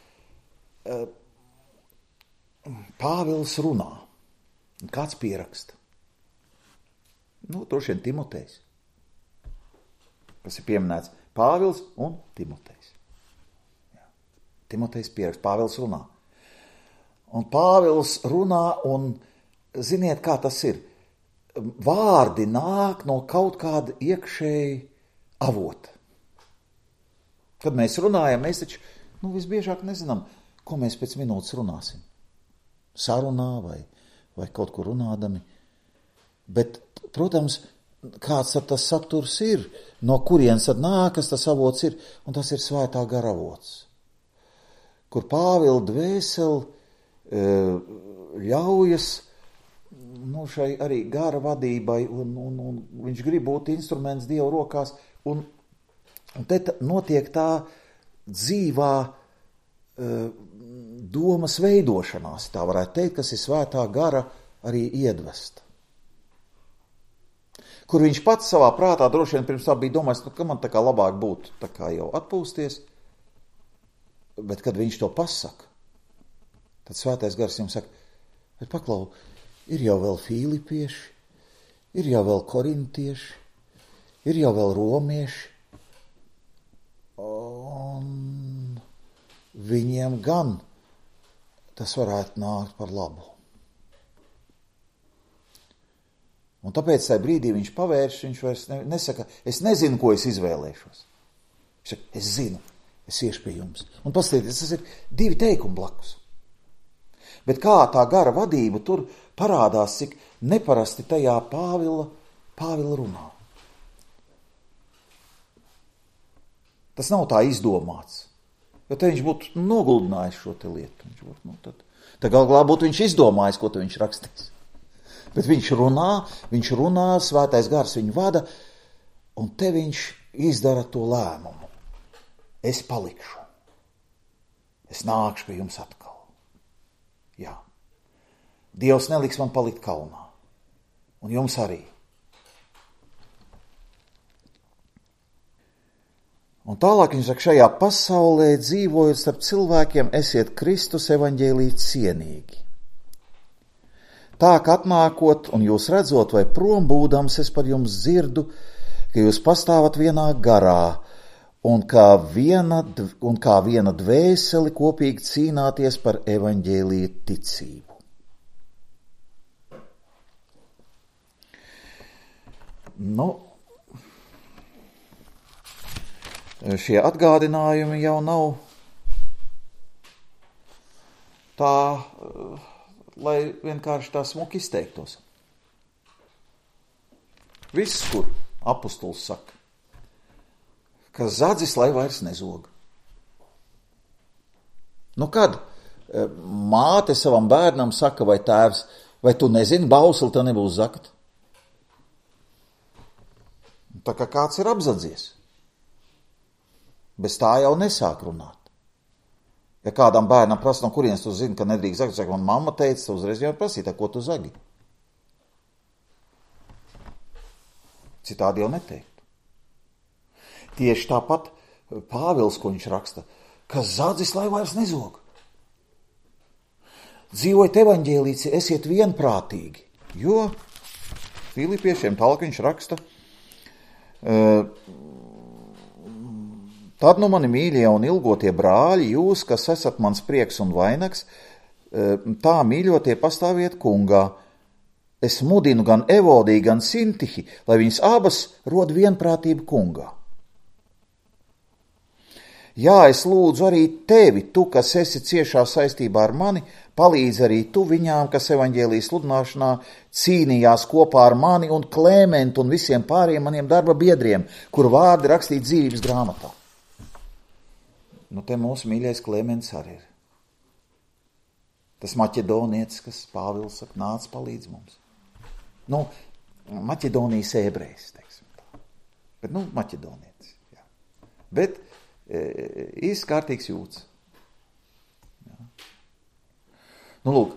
Pāvils runā. Kāds pieraksta? Nu, droši vien Timotejs. Kas ir pieminēts? Pāvils un Timotejs. Jā. Timotejs pieraksta. Pāvils runā. Un Pāvils runā un ziniet, kā tas ir. Vārdi nāk no kaut kāda iekšēji avota. Kad mēs runājam, mēs taču, nu, visbiežāk nezinām, ko mēs pēc minūtes runāsim. Sarunā vai, vai kaut kur runādami. Bet, protams, kāds tas saturs ir, no kurienes tad nākas tas avots ir, un tas ir svētā gara avots. Kur Pāvila dvēseli ļaujas, nu, šai arī gara vadībai, un, un, un viņš grib būt instruments Dieva rokās, un Un te notiek tā dzīvā uh, domas veidošanās, tā varētu teikt, kas ir svētā gara arī iedvesta. Kur viņš pats savā prātā droši vien pirms tā bija domājis, nu, ka man tā kā labāk būtu tā kā jau atpūsties, bet kad viņš to pasaka, tad svētais gars jums saka, bet paklau, ir jau vēl Filipieši, ir jau vēl korintieši, ir jau vēl romieši, un viņiem gan tas varētu nākt par labu. Un tāpēc tajā brīdī viņš pavērš, viņš vairs nesaka, es nezinu, ko es izvēlēšos. Viņš saka, es zinu, es iešu pie jums. Un paskatieties, tas ir divi teikumi blakus. Bet kā tā gara vadība tur parādās, cik neparasti tajā Pāvila, Pāvila runā. Tas nav tā izdomāts, jo te viņš būtu noguldinājis šo te lietu. Viņš būtu, nu, tad, tad gal galā būtu viņš izdomājis, ko te viņš rakstīs. Bet viņš runā, viņš runā, svētais gars viņu vada, un te viņš izdara to lēmumu. Es palikšu. Es nākšu pie jums atkal. Jā. Dievs neliks man palikt kalnā. Un jums arī. Un tālāk viņš saka, šajā pasaulē dzīvojot starp cilvēkiem, esiet Kristus evaņģēlī cienīgi. Tā, ka atnākot un jūs redzot vai prom būdams, es par jums dzirdu, ka jūs pastāvat vienā garā un kā viena, un kā viena dvēseli kopīgi cīnāties par evaņģēlī ticību. Nu, šie atgādinājumi jau nav tā, lai vienkārši tā smuki izteiktos. Viss, kur apustulis saka, ka zadzis lai vairs nezog. Nu kad māte savam bērnam saka, vai tēvs, vai tu nezini, bausli tev nebūs zakt? Tā kā kāds ir apzadzies. Bez tā jau nesāk runāt. Ja kādam bērnam prasa, no kurienes tu zini, ka nedrīkst zagt, saka, man mamma teica, tu uzreiz jau prasīt, ko tu zagi. Citādi jau neteiktu. Tieši tāpat Pāvils, ko viņš raksta, ka zadzis, lai vairs nezog. Dzīvojiet evaņģēlīci, esiet vienprātīgi, jo Filipiešiem tālāk viņš raksta, tad nu mani mīļie un ilgotie brāļi, jūs, kas esat mans prieks un vainags, tā mīļotie pastāviet kungā. Es mudinu gan Evodiju, gan Sintihi, lai viņas abas rod vienprātību kungā. Jā, es lūdzu arī tevi, tu, kas esi ciešā saistībā ar mani, palīdz arī tu viņām, kas evaņģēlijas sludināšanā cīnījās kopā ar mani un Klēmentu un visiem pāriem maniem darba biedriem, kur vārdi rakstīti dzīvības grāmatā. Nu, te mūsu mīļais Klēments arī ir. Tas maķedonietis, kas Pāvils saka, nāc palīdz mums. Nu, Maķedonijas ebrejs, teiksim tā. Bet, nu, maķedonietis, jā. Bet īsti kārtīgs jūts. Jā. Nu, lūk,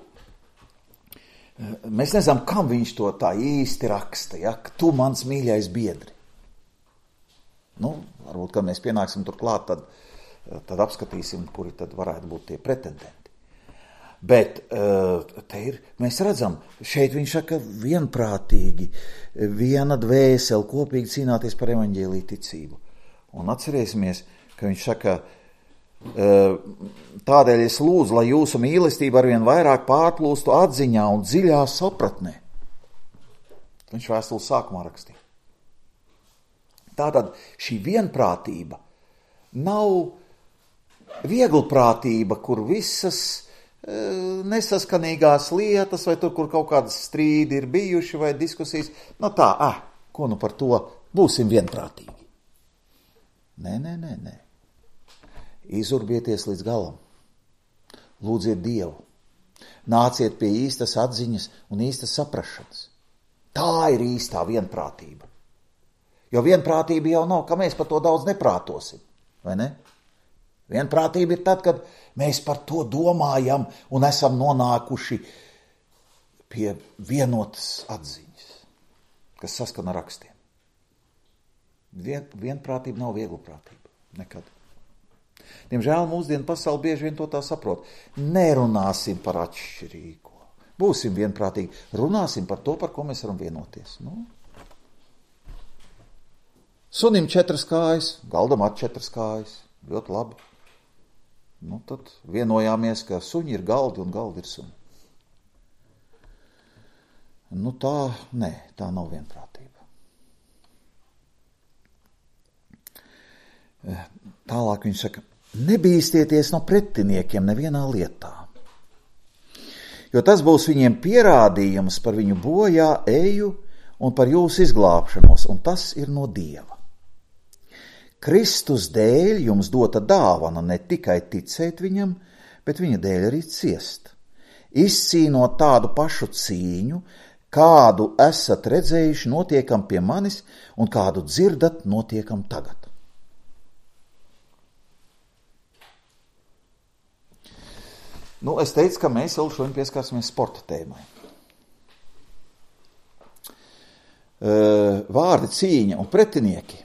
mēs nezinām, kam viņš to tā īsti raksta, ja, ka tu mans mīļais biedri. Nu, varbūt, kad mēs pienāksim tur klāt, tad, tad apskatīsim, kuri tad varētu būt tie pretendenti. Bet te ir, mēs redzam, šeit viņš saka vienprātīgi, viena dvēsele kopīgi cīnāties par evaņģēliju ticību. Un atcerēsimies, ka viņš saka, tādēļ es lūdzu, lai jūsu mīlestība arvien vairāk pārplūstu atziņā un dziļā sapratnē. Viņš vēstules sākumā rakstīja. Tātad šī vienprātība nav vieglprātība, kur visas nesaskanīgās lietas, vai tur, kur kaut kādas strīdi ir bijuši, vai diskusijas, no tā, ah, ko nu par to, būsim vienprātīgi. Nē, nē, nē, nē. Izurbieties līdz galam. Lūdziet Dievu. Nāciet pie īstas atziņas un īstas saprašanas. Tā ir īstā vienprātība. Jo vienprātība jau nav, ka mēs par to daudz neprātosim, vai ne? Vienprātība ir tad, kad mēs par to domājam un esam nonākuši pie vienotas atziņas, kas saskana rakstiem. Vien, vienprātība nav vieglprātība. Nekad. Diemžēl mūsdienu pasauli bieži vien to tā saprot. Nerunāsim par atšķirīgo. Būsim vienprātīgi. Runāsim par to, par ko mēs varam vienoties. Nu? Sunim četras kājas, galdam ar četras kājas. Ļoti labi. Nu, tad vienojāmies, ka suņi ir galdi un galdi ir suņi. Nu tā, nē, tā nav vienprātība. Tālāk viņš saka, nebīstieties no pretiniekiem nevienā lietā, jo tas būs viņiem pierādījums par viņu bojā eju un par jūsu izglābšanos, un tas ir no Dieva. Kristus dēļ jums dota dāvana ne tikai ticēt viņam, bet viņa dēļ arī ciest. Izcīnot tādu pašu cīņu, kādu esat redzējuši notiekam pie manis un kādu dzirdat notiekam tagad. Nu, es teicu, ka mēs vēl šodien pieskārsimies sporta tēmai. Vārdi cīņa un pretinieki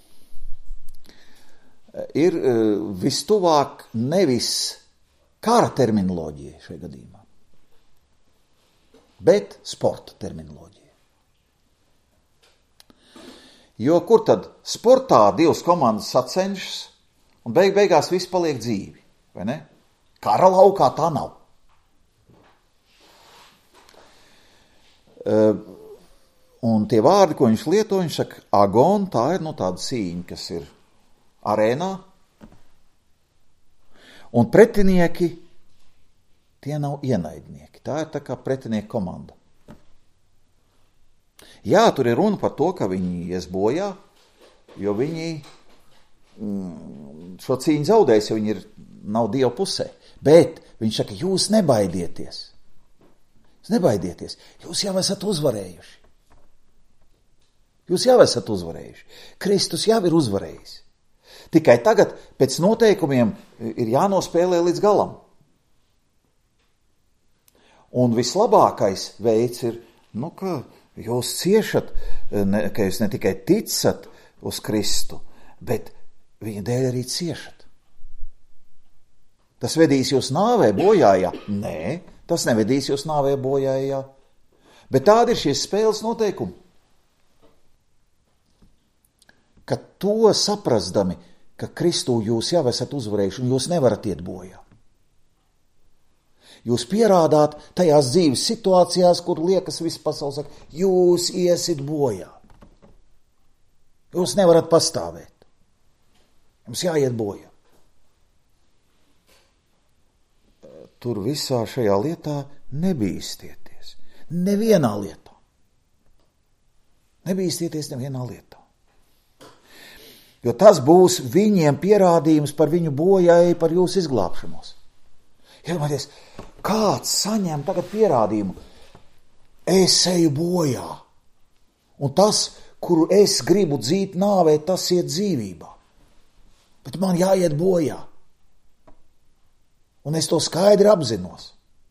ir vistuvāk nevis kara terminoloģija šajā gadījumā, bet sporta terminoloģija. Jo kur tad sportā divas komandas sacenšas un beig beigās viss paliek dzīvi, vai ne? Kara laukā tā nav. Un tie vārdi, ko viņš lieto, viņš saka, agon, tā ir no tāda cīņa, kas ir arēnā, un pretinieki, tie nav ienaidnieki. Tā ir tā kā pretinieku komanda. Jā, tur ir runa par to, ka viņi ies bojā, jo viņi mm, šo cīņu zaudēs, jo viņi ir, nav Dieva pusē. Bet viņš saka, jūs nebaidieties. Jūs nebaidieties. Jūs jau esat uzvarējuši. Jūs jau esat uzvarējuši. Kristus jau ir uzvarējis. Tikai tagad pēc noteikumiem ir jānospēlē līdz galam. Un vislabākais veids ir, nu, ka jūs ciešat, ne, ka jūs ne tikai ticat uz Kristu, bet viņa dēļ arī ciešat. Tas vedīs jūs nāvē bojājā? Nē, tas nevedīs jūs nāvē bojājā. Bet tādi ir šīs spēles noteikumi. Ka to saprastami, ka Kristū jūs jau esat uzvarējuši un jūs nevarat iet bojā. Jūs pierādāt tajās dzīves situācijās, kur liekas viss pasaules saka, jūs iesit bojā. Jūs nevarat pastāvēt. Jums jāiet bojā. Tur visā šajā lietā nebīstieties. Nevienā lietā. Nebīstieties nevienā lietā. Jo tas būs viņiem pierādījums par viņu bojai, par jūsu izglābšanos. Iedomājieties, kāds saņem tagad pierādījumu. Es eju bojā. Un tas, kuru es gribu dzīt nāvē, tas iet dzīvībā. Bet man jāiet bojā. Un es to skaidri apzinos.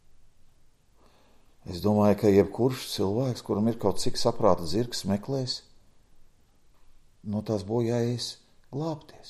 Es domāju, ka jebkurš cilvēks, kuram ir kaut cik saprāta zirgs, meklēs no tās bojājas glābties.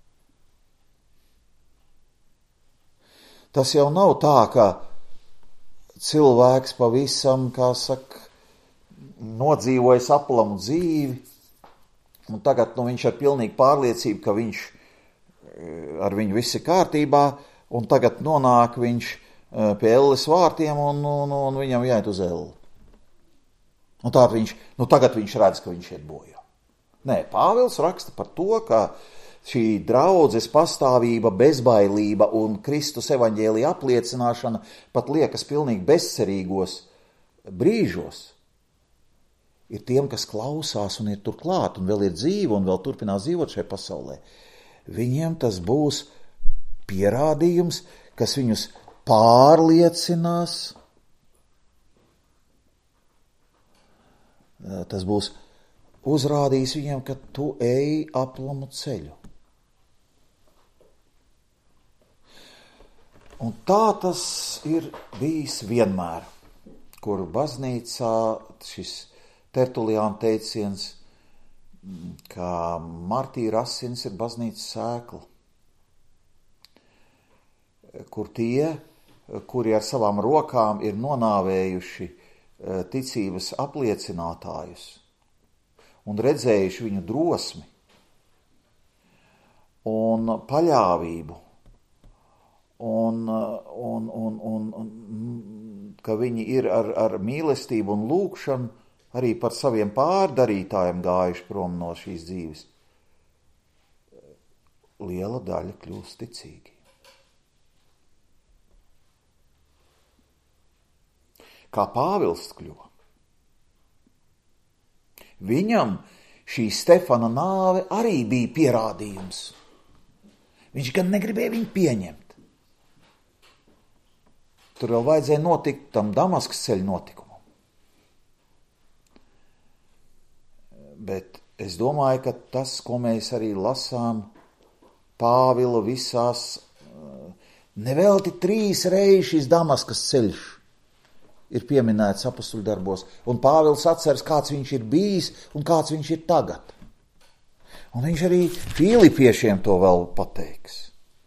Tas jau nav tā, ka cilvēks pavisam, kā saka, nodzīvojas aplamu dzīvi, un tagad nu, viņš ar pilnīgu pārliecību, ka viņš ar viņu viss ir kārtībā, un tagad nonāk viņš pie Elles vārtiem, un, un, un viņam jāiet uz Elli. Un tā viņš, nu tagad viņš redz, ka viņš iet bojā. Nē, Pāvils raksta par to, ka šī draudzes pastāvība, bezbailība un Kristus evaņģēlija apliecināšana pat liekas pilnīgi bezcerīgos brīžos, ir tiem, kas klausās un ir tur klāt un vēl ir dzīvi un vēl turpinās dzīvot šajā pasaulē. Viņiem tas būs pierādījums, kas viņus pārliecinās. Tas būs uzrādījis viņiem, ka tu ej aplamu ceļu. Un tā tas ir bijis vienmēr, kur baznīcā šis Tertuliāna teiciens, ka martīra asins ir baznīcas sēkla, kur tie, kuri ar savām rokām ir nonāvējuši ticības apliecinātājus un redzējuši viņu drosmi un paļāvību un, un, un, un, un ka viņi ir ar, ar mīlestību un lūgšanu arī par saviem pārdarītājiem gājuši prom no šīs dzīves. Liela daļa kļūst ticīgi. Kā Pāvils kļuva. Viņam šī Stefana nāve arī bija pierādījums. Viņš gan negribēja viņu pieņemt. Tur vēl vajadzēja notikt tam Damaskas ceļa notikumam. Bet es domāju, ka tas, ko mēs arī lasām Pāvila visās, nevelti trīs reizes šis Damaskas ceļš ir pieminēts apostuļu darbos, un Pāvils atceras, kāds viņš ir bijis un kāds viņš ir tagad. Un viņš arī Filipiešiem to vēl pateiks.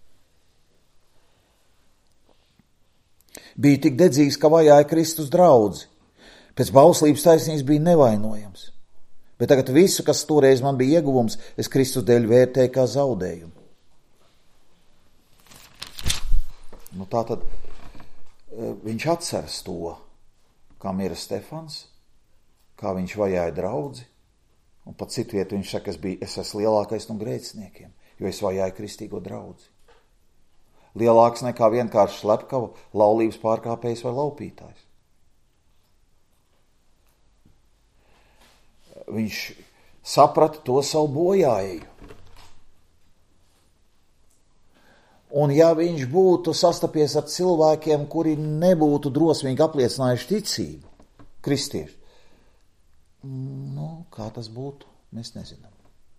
Bija tik dedzīgs, ka vajāja Kristus draudzi. Pēc bauslības taisnības bija nevainojams. Bet tagad visu, kas toreiz man bija ieguvums, es Kristus dēļ vērtēju kā zaudējumu. Nu tā tad viņš atceras to, kā mira Stefans, kā viņš vajāja draudzi, un pat citviet viņš saka, es, biju, es esmu lielākais no grēciniekiem, jo es vajāju kristīgo draudzi. Lielāks nekā vienkārši slepkava, laulības pārkāpējs vai laupītājs. Viņš saprata to savu bojāju. Un ja viņš būtu sastapies ar cilvēkiem, kuri nebūtu drosmīgi apliecinājuši ticību, kristieši, nu, kā tas būtu, mēs nezinām.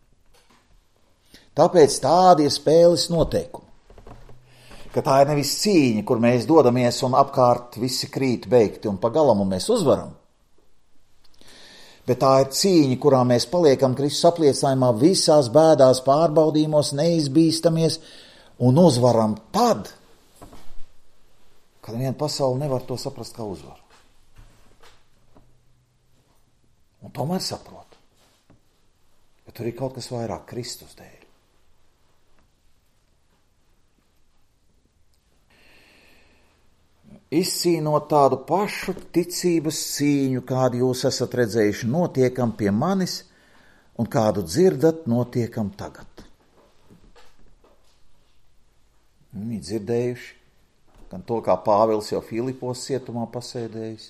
Tāpēc tādi ir spēles noteikumi. Ka tā ir nevis cīņa, kur mēs dodamies un apkārt visi krīt beigti un pa galam un mēs uzvaram. bet tā ir cīņa, kurā mēs paliekam Kristus apliecinājumā visās bēdās, pārbaudījumos, neizbīstamies un uzvaram tad, kad viena pasaule nevar to saprast kā uzvaru. Un tomēr saprot, ka tur ir kaut kas vairāk Kristus dēļ. Izcīnot tādu pašu ticības cīņu, kādu jūs esat redzējuši notiekam pie manis un kādu dzirdat notiekam tagad. Viņi dzirdējuši gan to, kā Pāvils jau Filipos cietumā pasēdējis,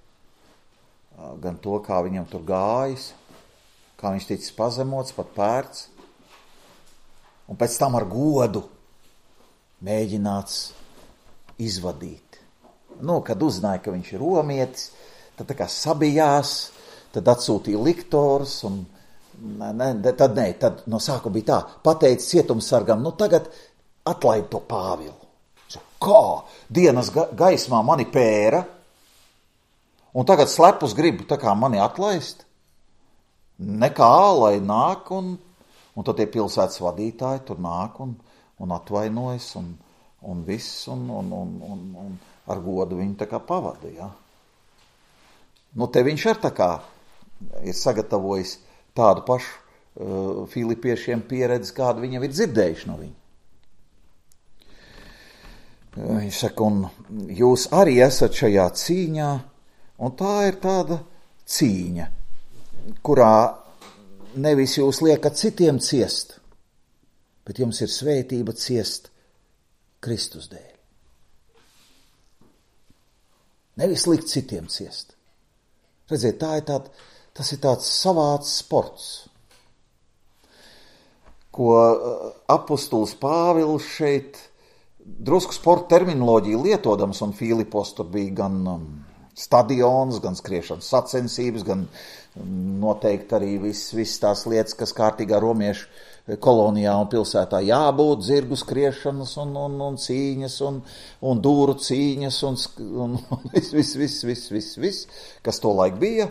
gan to, kā viņam tur gājis, kā viņš ticis pazemots, pat pērts, un pēc tam ar godu mēģināts izvadīt. Nu, kad uzzināja, ka viņš ir romietis, tad tā kā sabijās, tad atsūtīja liktorus, un ne, tad nē, tad no sākuma bija tā, pateica cietumsargam, nu tagad atlaid to Pāvilu. Kā? Dienas ga- gaismā mani pēra, un tagad slepus gribu tā kā mani atlaist? Nekā, lai nāk, un, un tad tie pilsētas vadītāji tur nāk un, un atvainojas, un, un viss, un, un, un, un, un ar godu viņu tā kā pavada, ja? Nu, te viņš ar tā kā ir sagatavojis tādu pašu uh, filipiešiem pieredzi, kādu viņam ir dzirdējuši no viņa. Uh, viņš saka, un jūs arī esat šajā cīņā, un tā ir tāda cīņa, kurā nevis jūs liekat citiem ciest, bet jums ir svētība ciest Kristus dēļ. Nevis likt citiem ciest. Redziet, tā ir tād, tas ir tāds savāds sports, ko apostols Pāvils šeit drusku sporta terminoloģiju lietodams, un Filipos tur bija gan um, stadions, gan skriešanas sacensības, gan noteikti arī viss vis tās lietas, kas kārtīgā romiešu kolonijā un pilsētā jābūt, zirgu skriešanas un, un, un cīņas un, un dūru cīņas un, un viss, viss, viss, viss, viss, viss, kas to laik bija.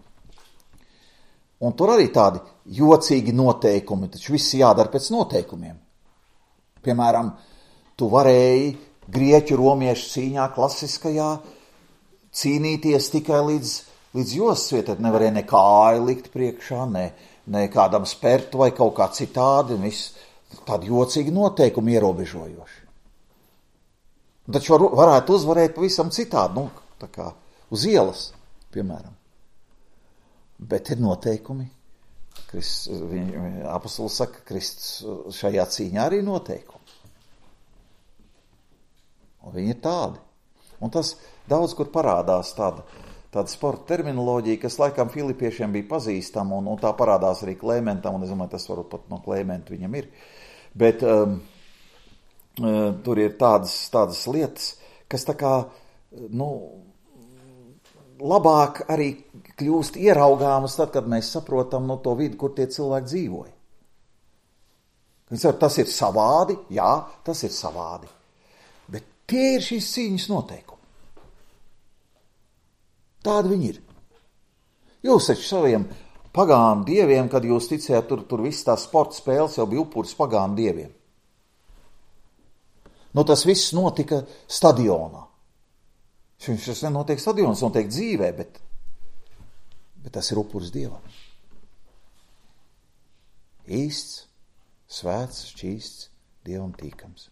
Un tur arī tādi jocīgi noteikumi, taču viss jādara pēc noteikumiem. Piemēram, tu varēji grieķu romiešu cīņā klasiskajā cīnīties tikai līdz, līdz jostas vietai, nevarēja ne kāju likt priekšā, ne ne kādam spērtu vai kaut kā citādi, un viss tādi jocīgi noteikumi ierobežojoši. Taču var, varētu uzvarēt pavisam citādi, nu, tā kā uz ielas, piemēram. Bet ir noteikumi. Krist, viņ, apostols saka, Kristus šajā cīņā arī noteikumi. Un viņi ir tādi. Un tas daudz kur parādās tāda, tāda sporta terminoloģija, kas laikam filipiešiem bija pazīstama, un, un tā parādās arī Klementam, un es domāju, tas varbūt pat no Klementa viņam ir. Bet um, uh, tur ir tādas, tādas lietas, kas tā kā, nu, labāk arī kļūst ieraugāmas tad, kad mēs saprotam no to vidu, kur tie cilvēki dzīvoja. Viņi saka, tas ir savādi, jā, tas ir savādi. Bet tie ir šīs cīņas noteikumi. Tādi viņi ir. Jūs taču saviem pagānu dieviem, kad jūs ticējāt, tur, tur viss tās sporta spēles jau bija upuris pagānu dieviem. Nu, tas viss notika stadionā. Tas nenotiek stadionā, tas notiek dzīvē, bet, bet tas ir upuris dievam. Īsts, svēts, šķīsts, dievam tīkams.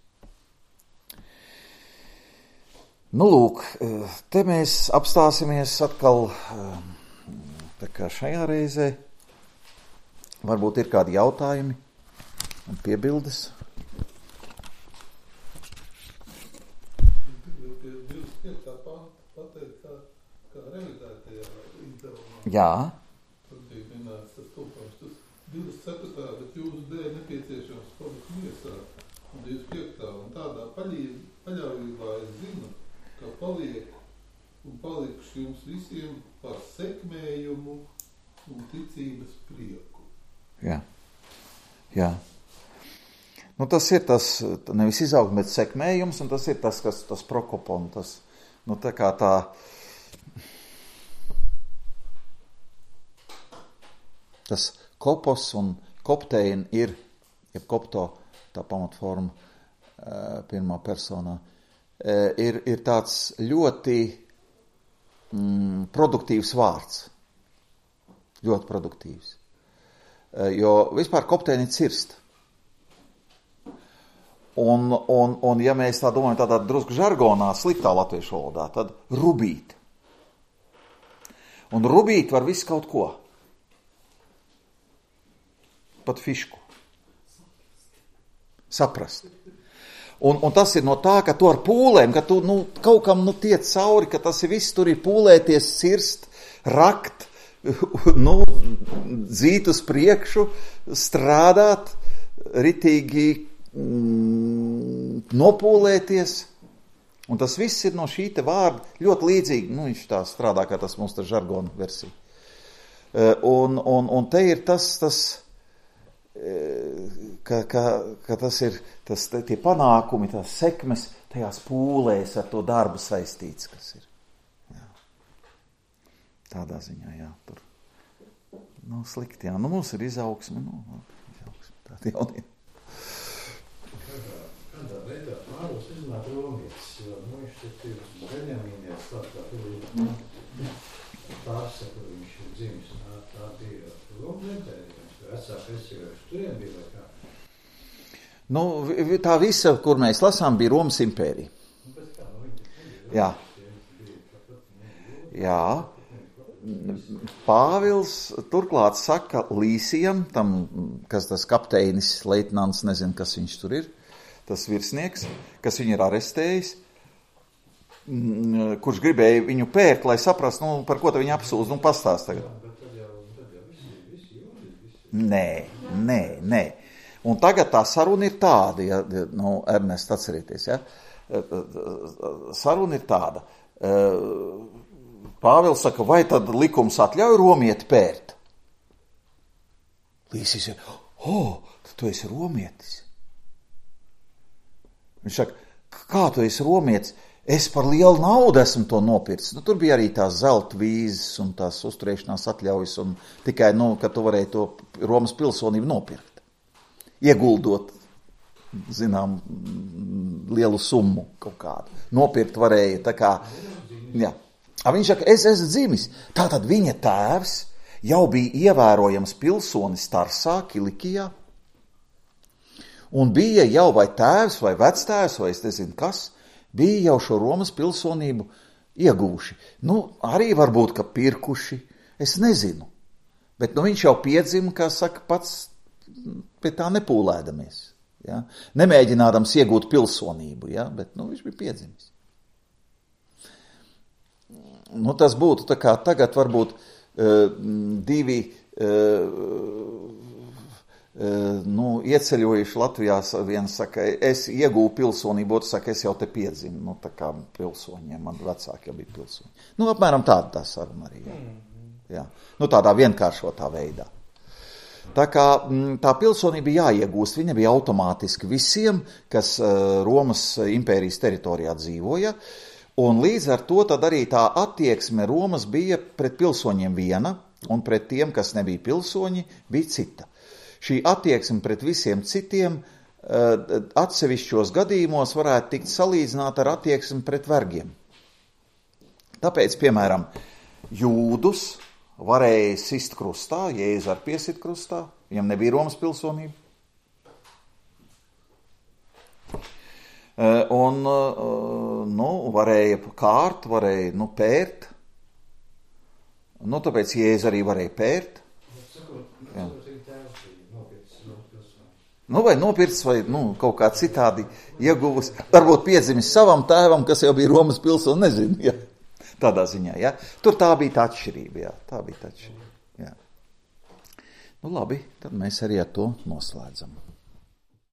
Nu, lūk, te mēs apstāsimies atkal tā kā šajā reizē. Varbūt ir kādi jautājumi un piebildes. Jā. divdesmit ceturtā, bet jūsu dēļ nepieciešams palikt miesā. Un divdesmit piektā, un tādā paļaujībā es zinu, ka palieku un palikšu jums visiem par sekmējumu un ticības prieku. Jā, jā. Nu, tas ir tas, nevis izaugt, bet sekmējums, un tas ir tas, kas tas prokopon, tas, nu, tā kā tā, Tas kopos un koptein ir, jeb kopto, tā pamatforma pirmā personā, ir, ir tāds ļoti mm, produktīvs vārds. Ļoti produktīvs. Jo vispār kopteini cirst. Un, un, un ja mēs tā domājam tādā drusku žargonā, sliktā latviešu valodā, tad rubīt. Un rubīt var visu kaut ko. Pat fišku. Saprast. Un, un tas ir no tā, ka tu ar pūlēm, ka tu nu, kaut kam nu, tiec cauri, ka tas ir viss, tur ir pūlēties, cirst, rakt, nu, dzīt uz priekšu, strādāt, ritīgi mm, nopūlēties. Un tas viss ir no šī te vārda ļoti līdzīgi. Nu, viņš tā strādā, kā tas mums tā žargona versija. Un, un, un te ir tas, tas ka, ka, ka tas ir tas, tie panākumi, tās sekmes tajās pūlēs ar to darbu saistīts, kas ir. Jā. Tādā ziņā, jā, tur. Nu, slikti, jā. Nu, mums ir izaugsme, nu, izaugsme, tādi jaunie. Kādā, kādā veidā Pāvils izrunāt romietis, jo, nu, viņš te ir Beņamīnies, tā kā tur ir pārsaka, viņš ir dzimis, tā, tā bija romietis, vecā kristīgais, turiem bija vai kā? Nu, tā visa, kur mēs lasām, bija Romas impērija. Nu, pēc kā, nu, viņi jā. Jā. Pāvils turklāt saka Līsijam, tam, kas tas kapteinis, leitnants, nezinu, kas viņš tur ir, tas virsnieks, kas viņu ir arestējis, kurš gribēja viņu pērt, lai saprast, nu, par ko ta viņa apsūdz, nu, pastāst tagad. Nē, nē, nē. Un tagad tā saruna ir tāda, ja, nu, Ernest, atcerieties, ja? Saruna ir tāda. Pāvils saka, vai tad likums atļauj romieti pērt? Līsis ir, o, tu esi romietis. Viņš saka, kā tu esi romietis? Es par lielu naudu esmu to nopircis. Nu, tur bija arī tās zelta vīzes un tās uzturēšanās atļaujas un tikai, nu, ka tu varēji to Romas pilsonību nopirkt. Ieguldot, zinām, lielu summu kaut kādu. Nopirkt varēja, tā kā, jā. A viņš saka, es esmu dzimis. Tātad viņa tēvs jau bija ievērojams pilsonis Tarsā, Kilikijā. Un bija jau vai tēvs vai vectēvs vai es nezinu kas, bija jau šo Romas pilsonību iegūši. Nu, arī varbūt, ka pirkuši, es nezinu. Bet nu, viņš jau piedzima, kā saka, pats pie tā nepūlēdamies. Ja? Nemēģinādams iegūt pilsonību, ja? Bet nu, viņš bija piedzimis. Nu, tas būtu tā kā tagad varbūt uh, divi uh, nu, ieceļojuši Latvijā, viens saka, es iegūju pilsonību, otrs saka, es jau te piedzimu, nu, tā kā pilsoņiem, man vecāki jau bija pilsoņi. Nu, apmēram tāda tā saruna arī, jā. Jā. Nu, tādā vienkāršotā veidā. Tā kā tā pilsonība jāiegūst, viņa bija automātiski visiem, kas Romas impērijas teritorijā dzīvoja, un līdz ar to tad arī tā attieksme Romas bija pret pilsoņiem viena, un pret tiem, kas nebija pilsoņi, bija cita. Šī attieksme pret visiem citiem atsevišķos gadījumos varētu tikt salīdzināta ar attieksmi pret vergiem. Tāpēc, piemēram, jūdus varēja sist krustā, Jēzus ar piesit krustā, viņam nebija Romas pilsonība. Un, nu, varēja kārt, varēja, nu, pērt. Nu, tāpēc Jēzus arī varēja pērt. Jā. Nu, vai nopircis, vai, nu, kaut kā citādi ieguvis. Varbūt piedzimis savam tēvam, kas jau bija Romas pilsons, nezinu, jā. Tādā ziņā, jā. Tur tā bija tā atšķirība, jā. Tā bija tā atšķirība, jā. Nu, labi, tad mēs arī ar to noslēdzam.